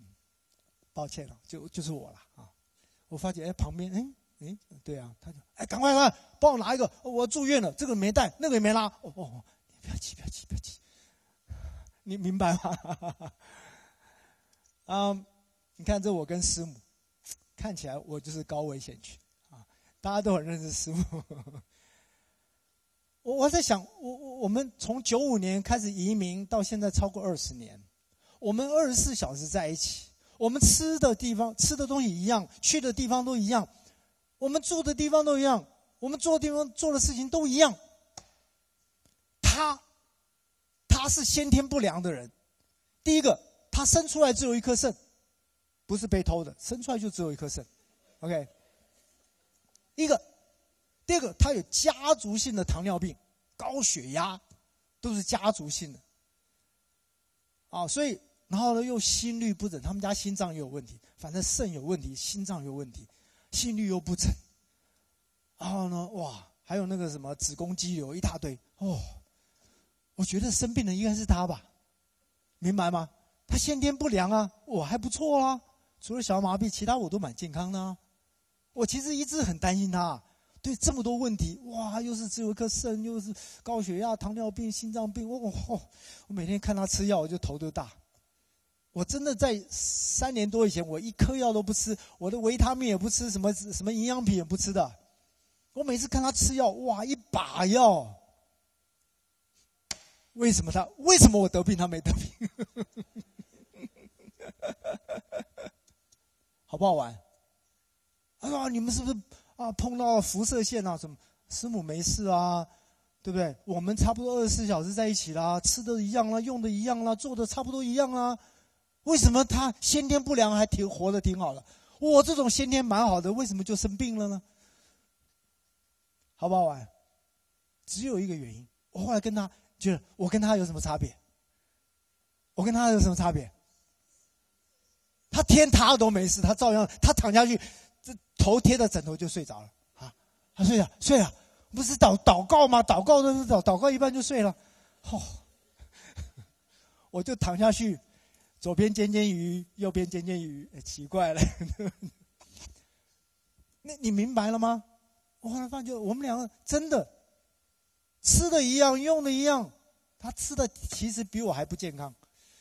抱歉了，就就是我了啊。我发觉哎，旁边哎哎，对啊，他就哎，赶快来帮我拿一个，我住院了，这个没带，那个也没拉。哦哦，你不要急，不要急，不要急，你明白吗？啊、嗯，你看这我跟师母，看起来我就是高危险群啊，大家都很认识师母。我我在想，我我我们从九五年开始移民到现在超过二十年，我们二十四小时在一起，我们吃的地方、吃的东西一样，去的地方都一样，我们住的地方都一样，我们做的地方做的事情都一样。他，他是先天不良的人。第一个，他生出来只有一颗肾，不是被偷的，生出来就只有一颗肾。OK， 一个。第二个，他有家族性的糖尿病、高血压，都是家族性的。啊，所以然后呢又心律不整，他们家心脏也有问题，反正肾有问题，心脏有问题，心律又不整。然后呢，哇，还有那个什么子宫肌瘤一大堆哦。我觉得生病的应该是他吧，明白吗？他先天不良啊，我还不错啊，除了小儿麻痹，其他我都蛮健康的啊。我其实一直很担心他。对，这么多问题，哇，又是只有一颗肾，又是高血压、糖尿病、心脏病，我我我每天看他吃药，我就头都大。我真的在三年多以前，我一颗药都不吃，我的维他命也不吃，什么什么营养品也不吃的。我每次看他吃药，哇，一把药。为什么他？为什么我得病他没得病？好不好玩？哎呀，你们是不是？啊，碰到辐射线啊，什么师母没事啊，对不对？我们差不多二十四小时在一起啦，吃的一样啦，用的一样啦，做的差不多一样啦。为什么他先天不良还挺活得挺好的？我这种先天蛮好的，为什么就生病了呢？好不好玩？只有一个原因。我后来跟他觉得，我跟他有什么差别？我跟他有什么差别？他天塌都没事，他照样他躺下去。这头贴着枕头就睡着了啊！他睡了睡了，不是祷祷告吗？祷告都是祷祷告一半就睡了，哦，我就躺下去，左边煎煎鱼，右边煎煎鱼，哎，奇怪了。那你明白了吗？我后来发觉我们两个真的吃的一样，用的一样，他吃的其实比我还不健康。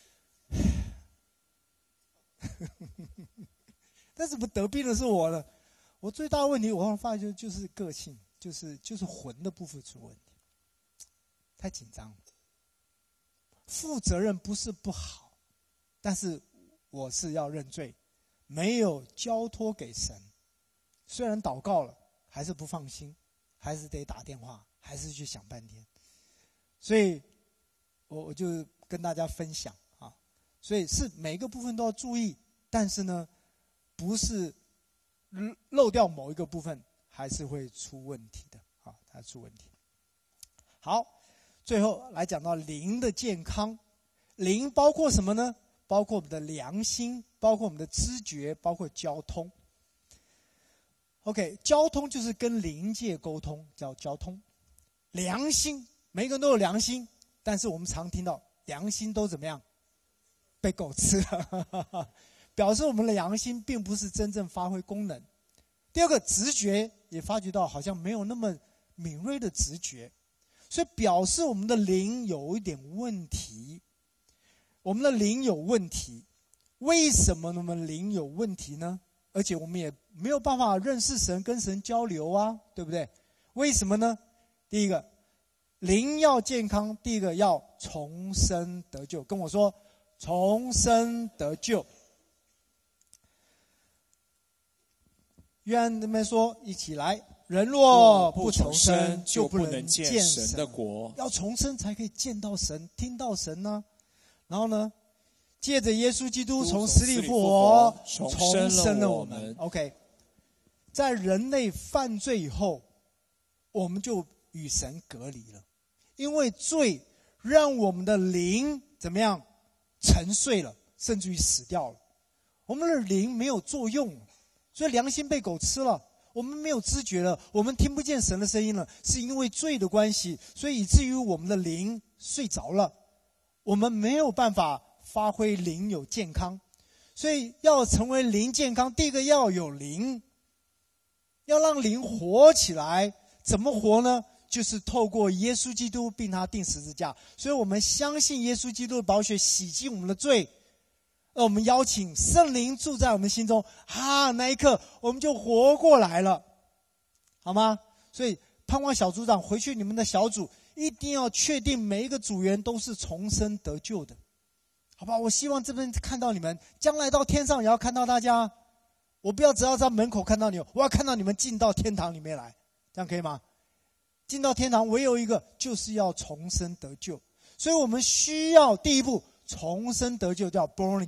但是不得病的是我了，我最大的问题，我后来发现就是个性，就是就是魂的部分出问题，太紧张了。负责任不是不好，但是我是要认罪，没有交托给神。虽然祷告了，还是不放心，还是得打电话，还是去想半天。所以，我我就跟大家分享啊，所以是每个部分都要注意，但是呢。不是漏掉某一个部分，还是会出问题的啊，它出问题。好，最后来讲到灵的健康，灵包括什么呢？包括我们的良心，包括我们的知觉，包括交通。OK， 交通就是跟灵界沟通，叫交通。良心，每个人都有良心，但是我们常听到良心都怎么样？被狗吃了。表示我们的良心并不是真正发挥功能。第二个，直觉也发觉到好像没有那么敏锐的直觉，所以表示我们的灵有一点问题。我们的灵有问题，为什么我们灵有问题呢？而且我们也没有办法认识神，跟神交流啊，对不对？为什么呢？第一个，灵要健康，第一个要重生得救。跟我说，重生得救。约翰那边说：“一起来，人若不重生，就不能见神的国。要重生才可以见到神，听到神呢、啊。然后呢，借着耶稣基督从死里复活，重生了我们。OK， 在人类犯罪以后，我们就与神隔离了，因为罪让我们的灵怎么样沉睡了，甚至于死掉了。我们的灵没有作用。”所以良心被狗吃了，我们没有知觉了，我们听不见神的声音了，是因为罪的关系，所以以至于我们的灵睡着了，我们没有办法发挥灵有健康。 所以要成为灵健康，第一个要有灵，要让灵活起来。怎么活呢？就是透过耶稣基督并他钉十字架。所以我们相信耶稣基督的宝血洗净我们的罪，而我们邀请圣灵住在我们心中，啊，那一刻我们就活过来了，好吗？所以盼望小组长回去，你们的小组一定要确定每一个组员都是重生得救的，好吧？我希望这边看到你们，将来到天上也要看到大家。我不要只要在门口看到你，我要看到你们进到天堂里面来，这样可以吗？进到天堂唯有一个，就是要重生得救。所以我们需要第一步重生得救，叫 born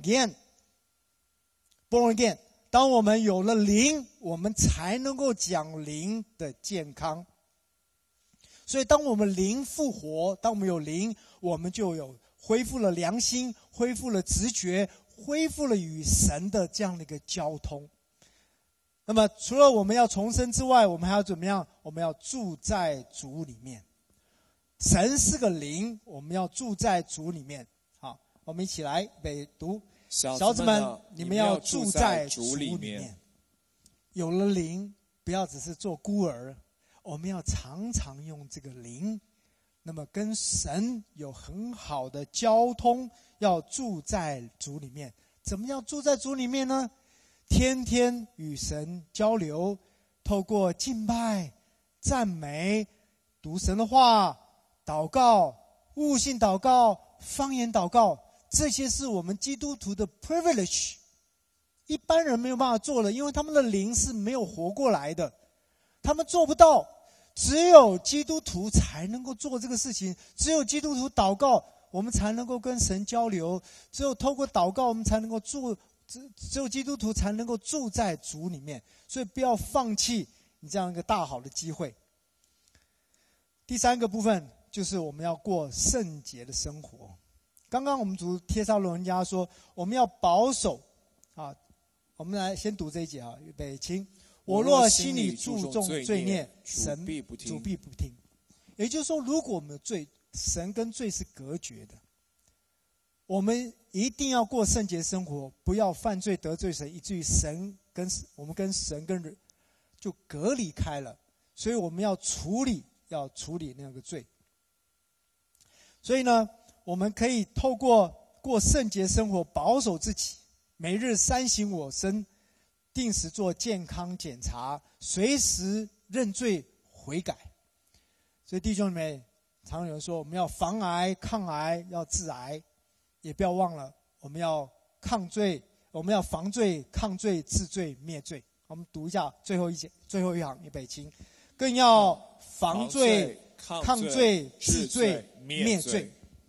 again。born again， 当我们有了灵，我们才能够讲灵的健康。所以当我们灵复活，当我们有灵，我们就有恢复了良心，恢复了直觉，恢复了与神的这样的一个交通。那么除了我们要重生之外，我们还要怎么样？我们要住在主里面。神是个灵，我们要住在主里面。好，我们一起来背读。小子们，你们要住在主里面。有了灵，不要只是做孤儿，我们要常常用这个灵，那么跟神有很好的交通，要住在主里面。怎么样住在主里面呢？天天与神交流，透过敬拜、赞美、读神的话、祷告、悟性祷告、方言祷告，这些是我们基督徒的 privilege， 一般人没有办法做的，因为他们的灵是没有活过来的，他们做不到。只有基督徒才能够做这个事情，只有基督徒祷告，我们才能够跟神交流，只有透过祷告，我们才能够住，只只有基督徒才能够住在主里面。所以不要放弃你这样一个大好的机会。第三个部分就是我们要过圣洁的生活。刚刚我们读帖撒罗尼迦说，我们要保守啊。我们来先读这一节啊，预备，请。我若心里注重罪孽，神主必不听。也就是说，如果我们的罪，神跟罪是隔绝的，我们一定要过圣洁生活，不要犯罪得罪神，以至于神跟我们跟神跟人就隔离开了。所以我们要处理，要处理那个罪。所以呢，我们可以透过过圣洁生活，保守自己，每日三省我身，定时做健康检查，随时认罪悔改。所以弟兄们，常有人说我们要防癌、抗癌，要治癌，也不要忘了我们要抗罪，我们要防罪、抗罪、治罪、灭罪。我们读一下最后一节，最后一行，预备，请。更要防罪、抗罪、治罪、灭罪。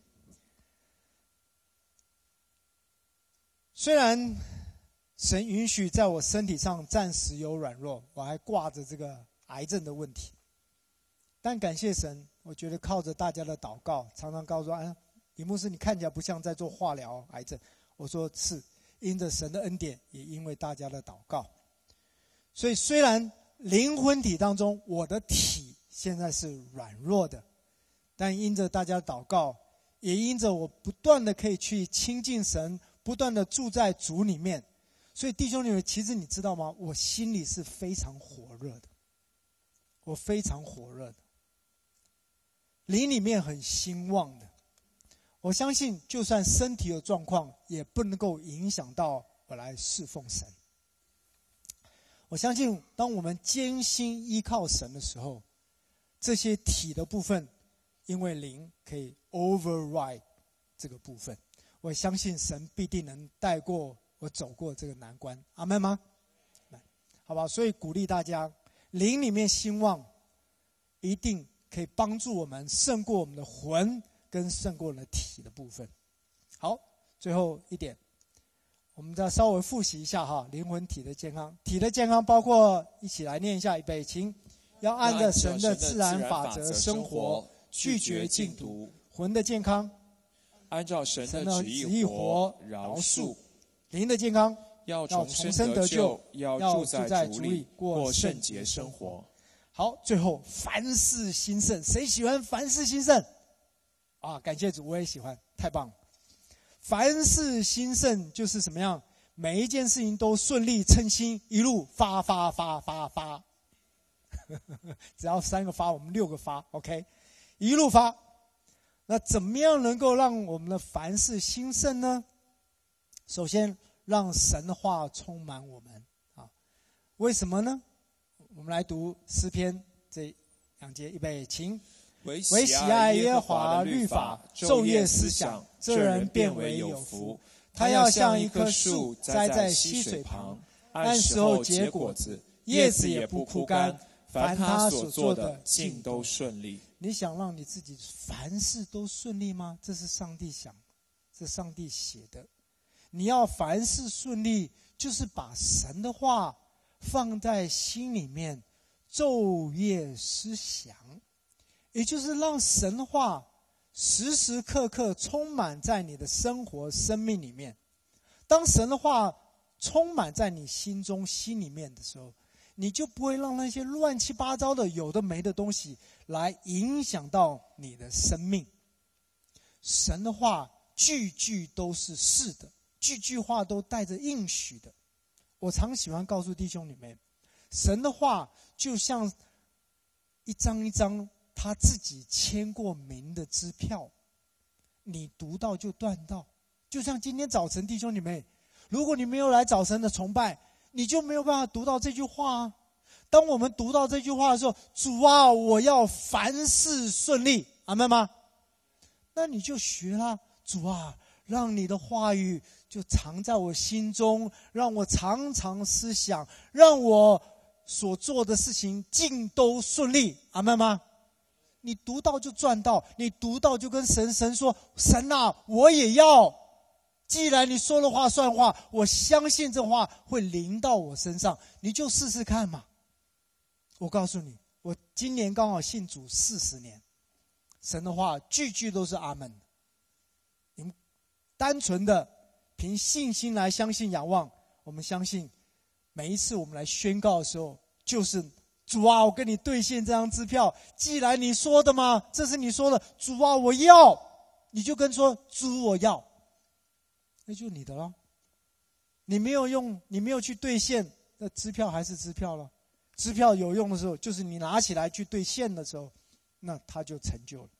虽然神允许在我身体上暂时有软弱，我还挂着这个癌症的问题，但感谢神，我觉得靠着大家的祷告，常常告诉说，啊，李牧师，你看起来不像在做化疗癌症。我说是，因着神的恩典，也因为大家的祷告。所以虽然灵魂体当中我的体现在是软弱的，但因着大家的祷告，也因着我不断的可以去亲近神，不断的住在主里面。所以弟兄姊妹，其实你知道吗？我心里是非常火热的，我非常火热的，灵里面很兴旺的。我相信就算身体有状况，也不能够影响到我来侍奉神。我相信当我们艰辛依靠神的时候，这些体的部分因为灵可以 override 这个部分，我相信神必定能带过我走过这个难关。阿们吗？好吧，所以鼓励大家，灵里面兴旺一定可以帮助我们胜过我们的魂跟胜过我们的体的部分。好，最后一点，我们再稍微复习一下哈，灵魂体的健康。体的健康包括，一起来念一下，预备，请。要按着神的自然法则生活，拒绝禁毒。魂的健康， 按照神的旨意活，饶恕。 灵的健康， 要重生得救，要住在主里过圣洁生活。 好，最后凡事兴盛，谁喜欢凡事兴盛？啊，感谢主，我也喜欢，太棒了。凡事兴盛就是什么样？ 每一件事情都顺利称心，一路发发发发发。只要三个发，我们六个发 ，OK， 一路发。那怎么样能够让我们的凡事兴盛呢？首先，让神的话充满我们啊。为什么呢？我们来读诗篇这两节，预备，请。 唯喜爱耶和华的律法，昼夜思想，这人变为有福。他要像一棵树栽在溪水旁，按时候结果子，叶子也不枯干。凡他所做的尽都顺利。你想让你自己凡事都顺利吗？这是上帝想，这是上帝写的。你要凡事顺利，就是把神的话放在心里面，昼夜思想，也就是让神的话时时刻刻充满在你的生活生命里面。当神的话充满在你心中心里面的时候，你就不会让那些乱七八糟的有的没的东西来影响到你的生命。神的话句句都是是的，句句话都带着应许的。我常喜欢告诉弟兄姊妹，神的话就像一张一张他自己签过名的支票，你读到就断到。就像今天早晨弟兄姊妹，如果你没有来早晨的崇拜，你就没有办法读到这句话啊。当我们读到这句话的时候，主啊，我要凡事顺利，阿们吗？那你就学啦，主啊，让你的话语就藏在我心中，让我常常思想，让我所做的事情尽都顺利，阿们吗？你读到就赚到，你读到就跟神神说，神啊，我也要。既然你说的话算话，我相信这话会临到我身上，你就试试看嘛。我告诉你，我今年刚好信主四十年，神的话句句都是阿们。你们单纯的凭信心来相信仰望，我们相信每一次我们来宣告的时候，就是主啊，我跟你兑现这张支票，既然你说的嘛，这是你说的，主啊，我要，你就跟说，主我要，那就你的了。你没有用，你没有去兑现，那支票还是支票了。支票有用的时候，就是你拿起来去兑现的时候，那它就成就了。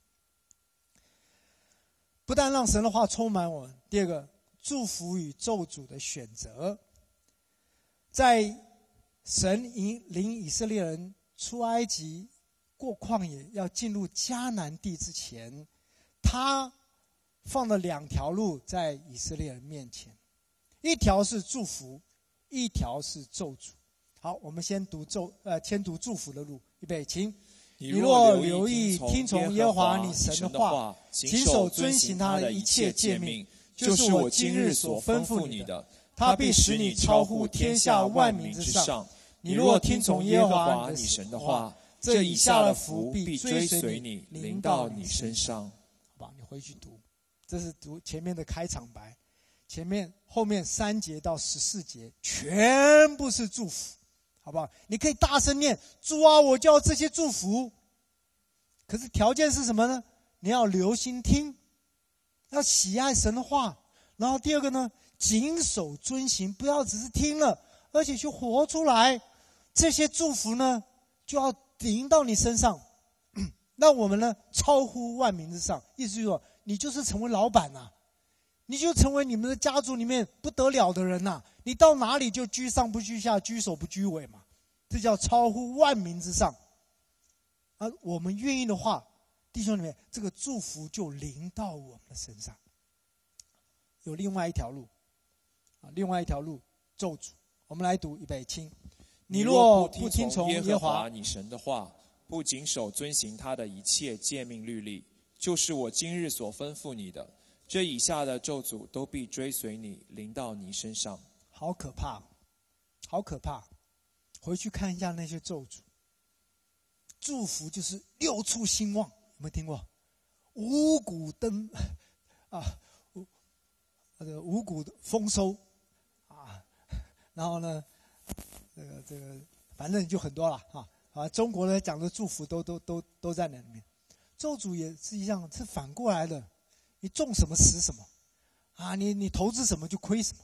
不但让神的话充满我们，第二个，祝福与咒诅的选择。在神引领以色列人出埃及过旷野要进入迦南地之前，他放了两条路在以色列人面前，一条是祝福，一条是咒诅。好，我们先读咒呃先读祝福的路，预备，请。你若留意听从耶和华你神的话，谨守遵行他的一切诫命，就是我今日所吩咐你的，他必使你超乎天下万民之上。你若听从耶和华你神的话，这以下的福必追随你，临到你身上。好吧，你回去读，这是读前面的开场白，前面后面三节到十四节全部是祝福，好不好？你可以大声念，主啊，我就要这些祝福。可是条件是什么呢？你要留心听，要喜爱神的话。然后第二个呢，谨守遵行，不要只是听了，而且去活出来。这些祝福呢，就要临到你身上。那我们呢，超乎万民之上，意思就是说，你就是成为老板啊，你就成为你们的家族里面不得了的人呐、啊。你到哪里就居上不居下，居首不居尾嘛，这叫超乎万民之上。而我们愿意的话，弟兄姊妹，这个祝福就临到我们的身上。有另外一条路，啊，另外一条路咒诅。我们来读，预备，请。你若不听从耶和华你神的话，不谨守遵行他的一切诫命律例，就是我今日所吩咐你的，这以下的咒诅都必追随你，临到你身上。 好可怕，好可怕！回去看一下那些咒诅。祝福就是六畜兴旺，有没有听过？五谷登啊，那个五谷丰收啊，然后呢，这个这个，反正就很多了啊啊！中国人讲的祝福都都都都在那里面，咒诅也是一样，是反过来的。你种什么死什么啊！你你投资什么就亏什么。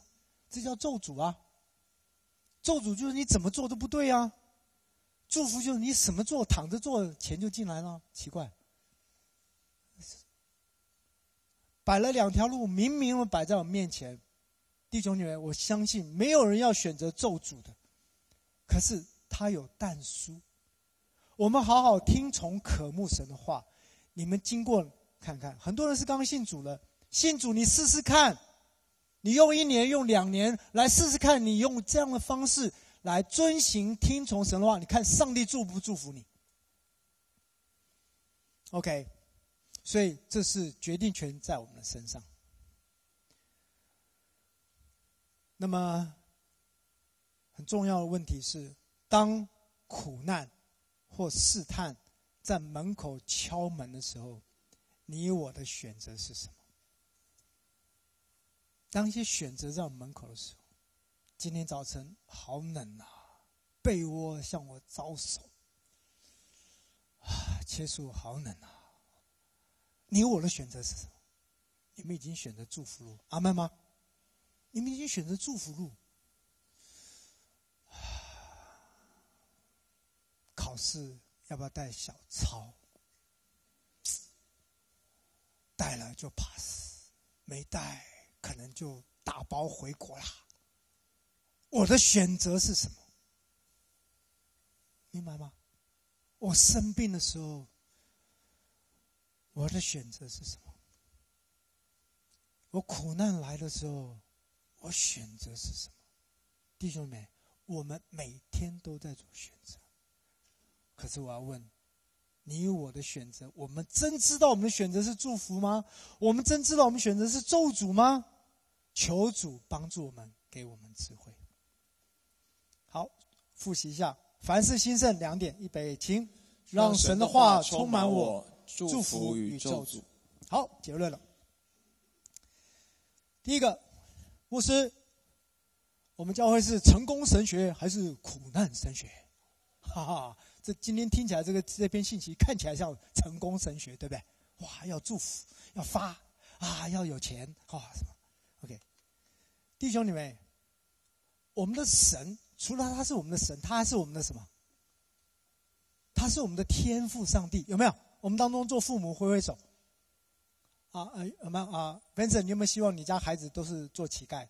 这叫咒诅啊！咒诅就是你怎么做都不对啊，祝福就是你什么做躺着做钱就进来了，奇怪。摆了两条路，明明我摆在我面前，弟兄姐妹，我相信没有人要选择咒诅的，可是他有但书。我们好好听从渴慕神的话。你们经过看看，很多人是刚信主了，信主你试试看，你用一年用两年来试试看，你用这样的方式来遵行听从神的话，你看上帝祝不祝福你 OK， 所以这是决定权在我们的身上。那么很重要的问题是，当苦难或试探在门口敲门的时候，你我的选择是什么？当一些选择在我门口的时候，今天早晨好冷啊，被窝向我招手啊，切树好冷啊。你我的选择是什么？你们已经选择祝福路，阿们吗？你们已经选择祝福路。考试要不要带小抄？带了就 pass， 没带可能就打包回国啦。我的选择是什么？明白吗？我生病的时候，我的选择是什么？我苦难来的时候，我选择是什么？弟兄们，我们每天都在做选择。可是我要问，你我的选择，我们真知道我们的选择是祝福吗？我们真知道我们选择是咒诅吗？求主帮助我们，给我们智慧。好，复习一下，凡事兴盛两点，预备，请让神的话充满我，祝福与咒诅。好，结论了。第一个，牧师，我们教会是成功神学还是苦难神学？哈哈，这今天听起来这个这篇信息看起来像成功神学，对不对？哇，要祝福，要发啊，要有钱啊，什么 ？OK， 弟兄姊妹，我们的神除了他是我们的神，他还是我们的什么？他是我们的天父上帝，有没有？我们当中做父母挥挥手。啊，呃，有没有啊 ？Vincent， 你有没有希望你家孩子都是做乞丐？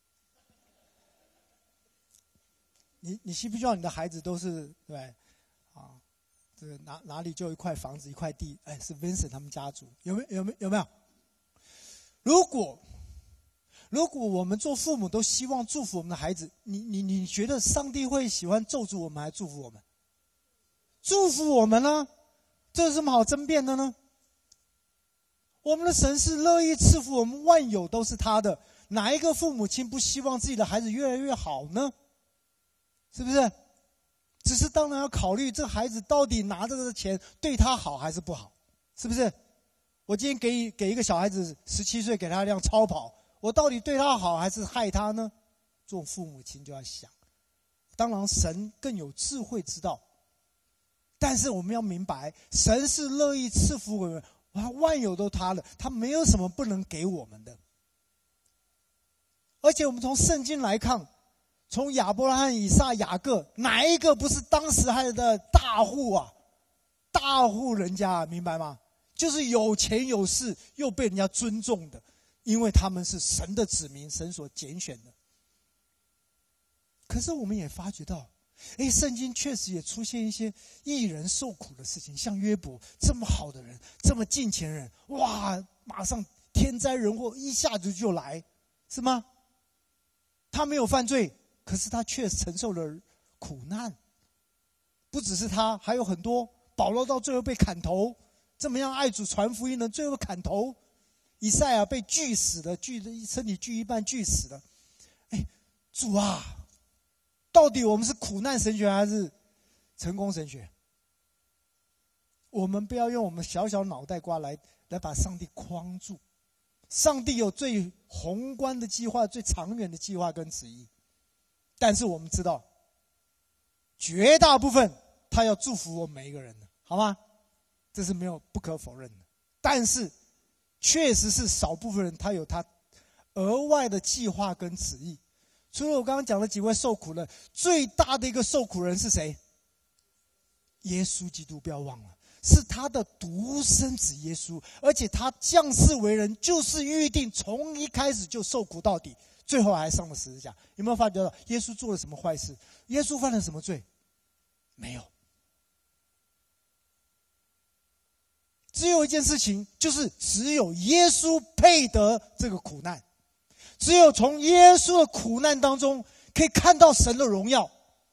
你你希不希望你的孩子都是对？啊，这个哪哪里就一块房子一块地，哎，是 Vincent 他们家族，有没有有没有有没有？如果如果我们做父母都希望祝福我们的孩子，你你你觉得上帝会喜欢咒诅我们还是祝福我们？祝福我们呢？这有什么好争辩的呢？我们的神是乐意赐福我们，万有都是他的，哪一个父母亲不希望自己的孩子越来越好呢？是不是？只是当然要考虑这孩子到底拿着这个钱对他好还是不好，是不是？我今天给给一个小孩子十七岁，给他一辆超跑，我到底对他好还是害他呢？做父母亲就要想。当然神更有智慧知道，但是我们要明白，神是乐意赐福我们，万有都他的，他没有什么不能给我们的。而且我们从圣经来看，从亚伯拉罕、以撒、雅各，哪一个不是当时还的大户啊？大户人家，明白吗？就是有钱有势，又被人家尊重的，因为他们是神的子民，神所拣选的。可是我们也发觉到，哎，圣经确实也出现一些义人受苦的事情，像约伯这么好的人，这么敬虔人，哇，马上天灾人祸一下子就来，是吗？他没有犯罪，可是他却承受了苦难。不只是他，还有很多，保罗到最后被砍头，这么样爱主传福音的，最后砍头。以赛亚被锯死了，锯的身体锯一半，锯死了。哎，主啊，到底我们是苦难神学还是成功神学？我们不要用我们小小脑袋瓜来来把上帝框住。上帝有最宏观的计划，最长远的计划跟旨意，但是我们知道，绝大部分他要祝福我们每一个人的，好吗？这是没有不可否认的。但是，确实是少部分人他有他额外的计划跟旨意， 除了我刚刚讲的几位受苦人，最大的一个受苦人是谁？耶稣基督，不要忘了，是他的独生子耶稣，而且他降世为人，就是预定从一开始就受苦到底，最后还上了十字架。有没有发觉到耶稣做了什么坏事？耶稣犯了什么罪？没有。只有一件事情，就是只有耶稣配得这个苦难，只有从耶稣的苦难当中可以看到神的荣耀。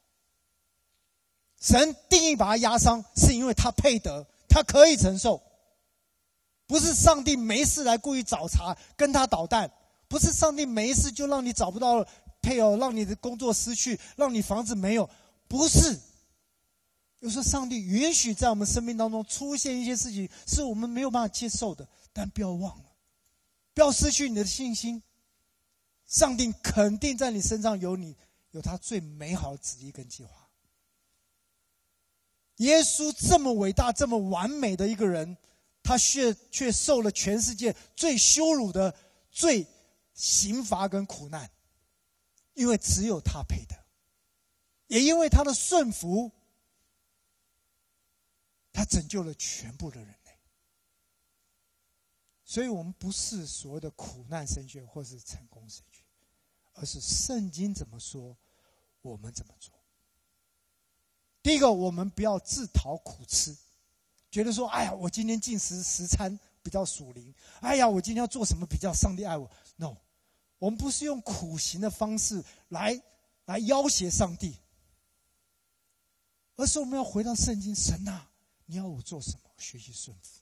神定义把他压伤，是因为他配得，他可以承受。不是上帝没事来故意找茬跟他捣蛋，不是上帝没事就让你找不到配偶，让你的工作失去，让你房子没有，不是。有时候上帝允许在我们生命当中出现一些事情是我们没有办法接受的，但不要忘了，不要失去你的信心。上帝肯定在你身上有你有他最美好的旨意跟计划。耶稣这么伟大这么完美的一个人，他却却受了全世界最羞辱的最刑罚跟苦难，因为只有他配得，也因为他的顺服，他拯救了全部的人类。所以我们不是所谓的苦难神学或是成功神学，而是圣经怎么说我们怎么做。第一个，我们不要自讨苦吃，觉得说哎呀我今天进食十餐比较属灵，哎呀我今天要做什么比较上帝爱我。 No， 我们不是用苦行的方式来来要挟上帝，而是我们要回到圣经，神啊你要我做什么，学习顺服，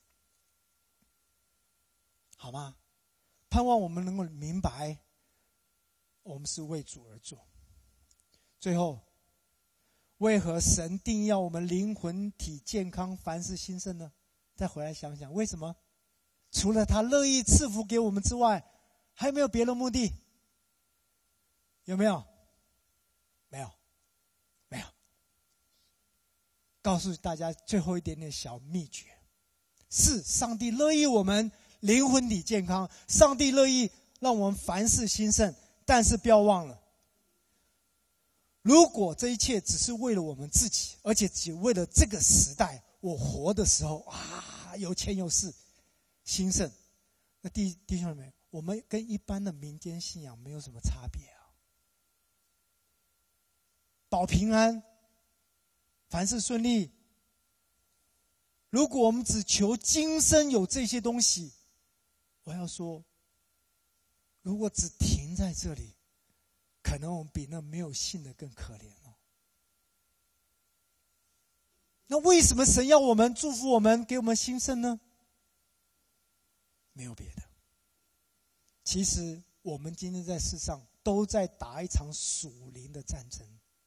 好吗？盼望我们能够明白我们是为主而做。最后，为何神定要我们灵魂体健康，凡事兴盛呢？再回来想想，为什么？除了他乐意赐福给我们之外，还有没有别的目的？有没有？没有，没有。告诉大家最后一点点小秘诀，是上帝乐意我们灵魂体健康，上帝乐意让我们凡事兴盛，但是不要忘了，如果这一切只是为了我们自己，而且只为了这个时代我活的时候啊，有钱有势兴盛，那弟弟兄们，我们跟一般的民间信仰没有什么差别啊。保平安，凡事顺利，如果我们只求今生有这些东西，我要说，如果只停在这里，可能我们比那没有信的更可怜哦。那为什么神要我们祝福我们，给我们兴盛呢？没有别的，其实我们今天在世上都在打一场属灵的战争。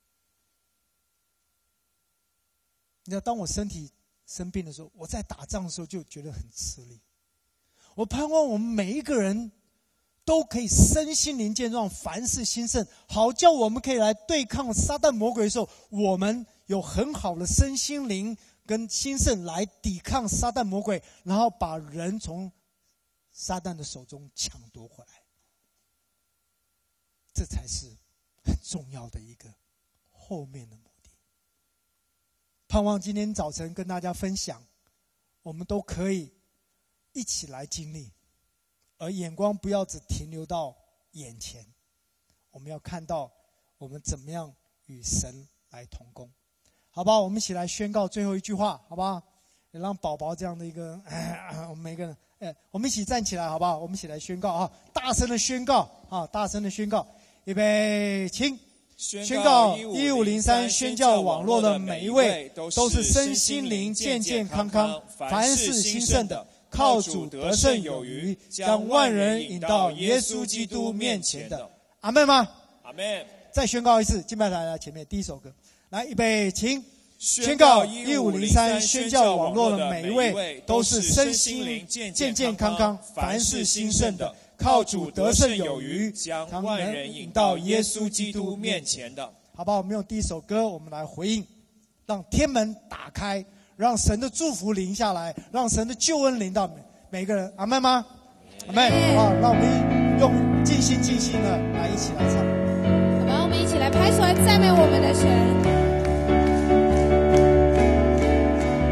你知道，当我身体生病的时候，我在打仗的时候就觉得很吃力。我盼望我们每一个人都可以身心灵健壮，凡事兴盛，好叫我们可以来对抗撒旦魔鬼的时候，我们有很好的身心灵跟兴盛来抵抗撒旦魔鬼，然后把人从撒旦的手中抢夺回来。这才是很重要的一个后面的目的。盼望今天早晨跟大家分享，我们都可以一起来经历，而眼光不要只停留到眼前，我们要看到我们怎么样与神来同工，好不好？我们一起来宣告最后一句话，好不好？也让宝宝这样的一个，哎，我们每个人，哎，我们一起站起来，好不好？我们一起来宣告啊，大声的宣告啊，大声的宣告，预备，请。宣告一五零三宣教网络的每一位都是身心灵健健康康，凡事兴盛的，靠主得胜有余，将万人引到耶稣基督面前的。阿们吗？ 阿们。 再宣告一次，敬拜台来前面第一首歌，来预备，请。宣告一五零三宣教网络的每一位都是身心灵健健康康，凡事兴盛的，靠主得胜有余，将万人引到耶稣基督面前的。好吧，我们用第一首歌，我们来回应，让天门打开，让神的祝福临下来，让神的救恩临到每个人。阿们吗？阿们。好，让我们用尽心尽心的来一起来唱。 起来拍手来赞美我们的神。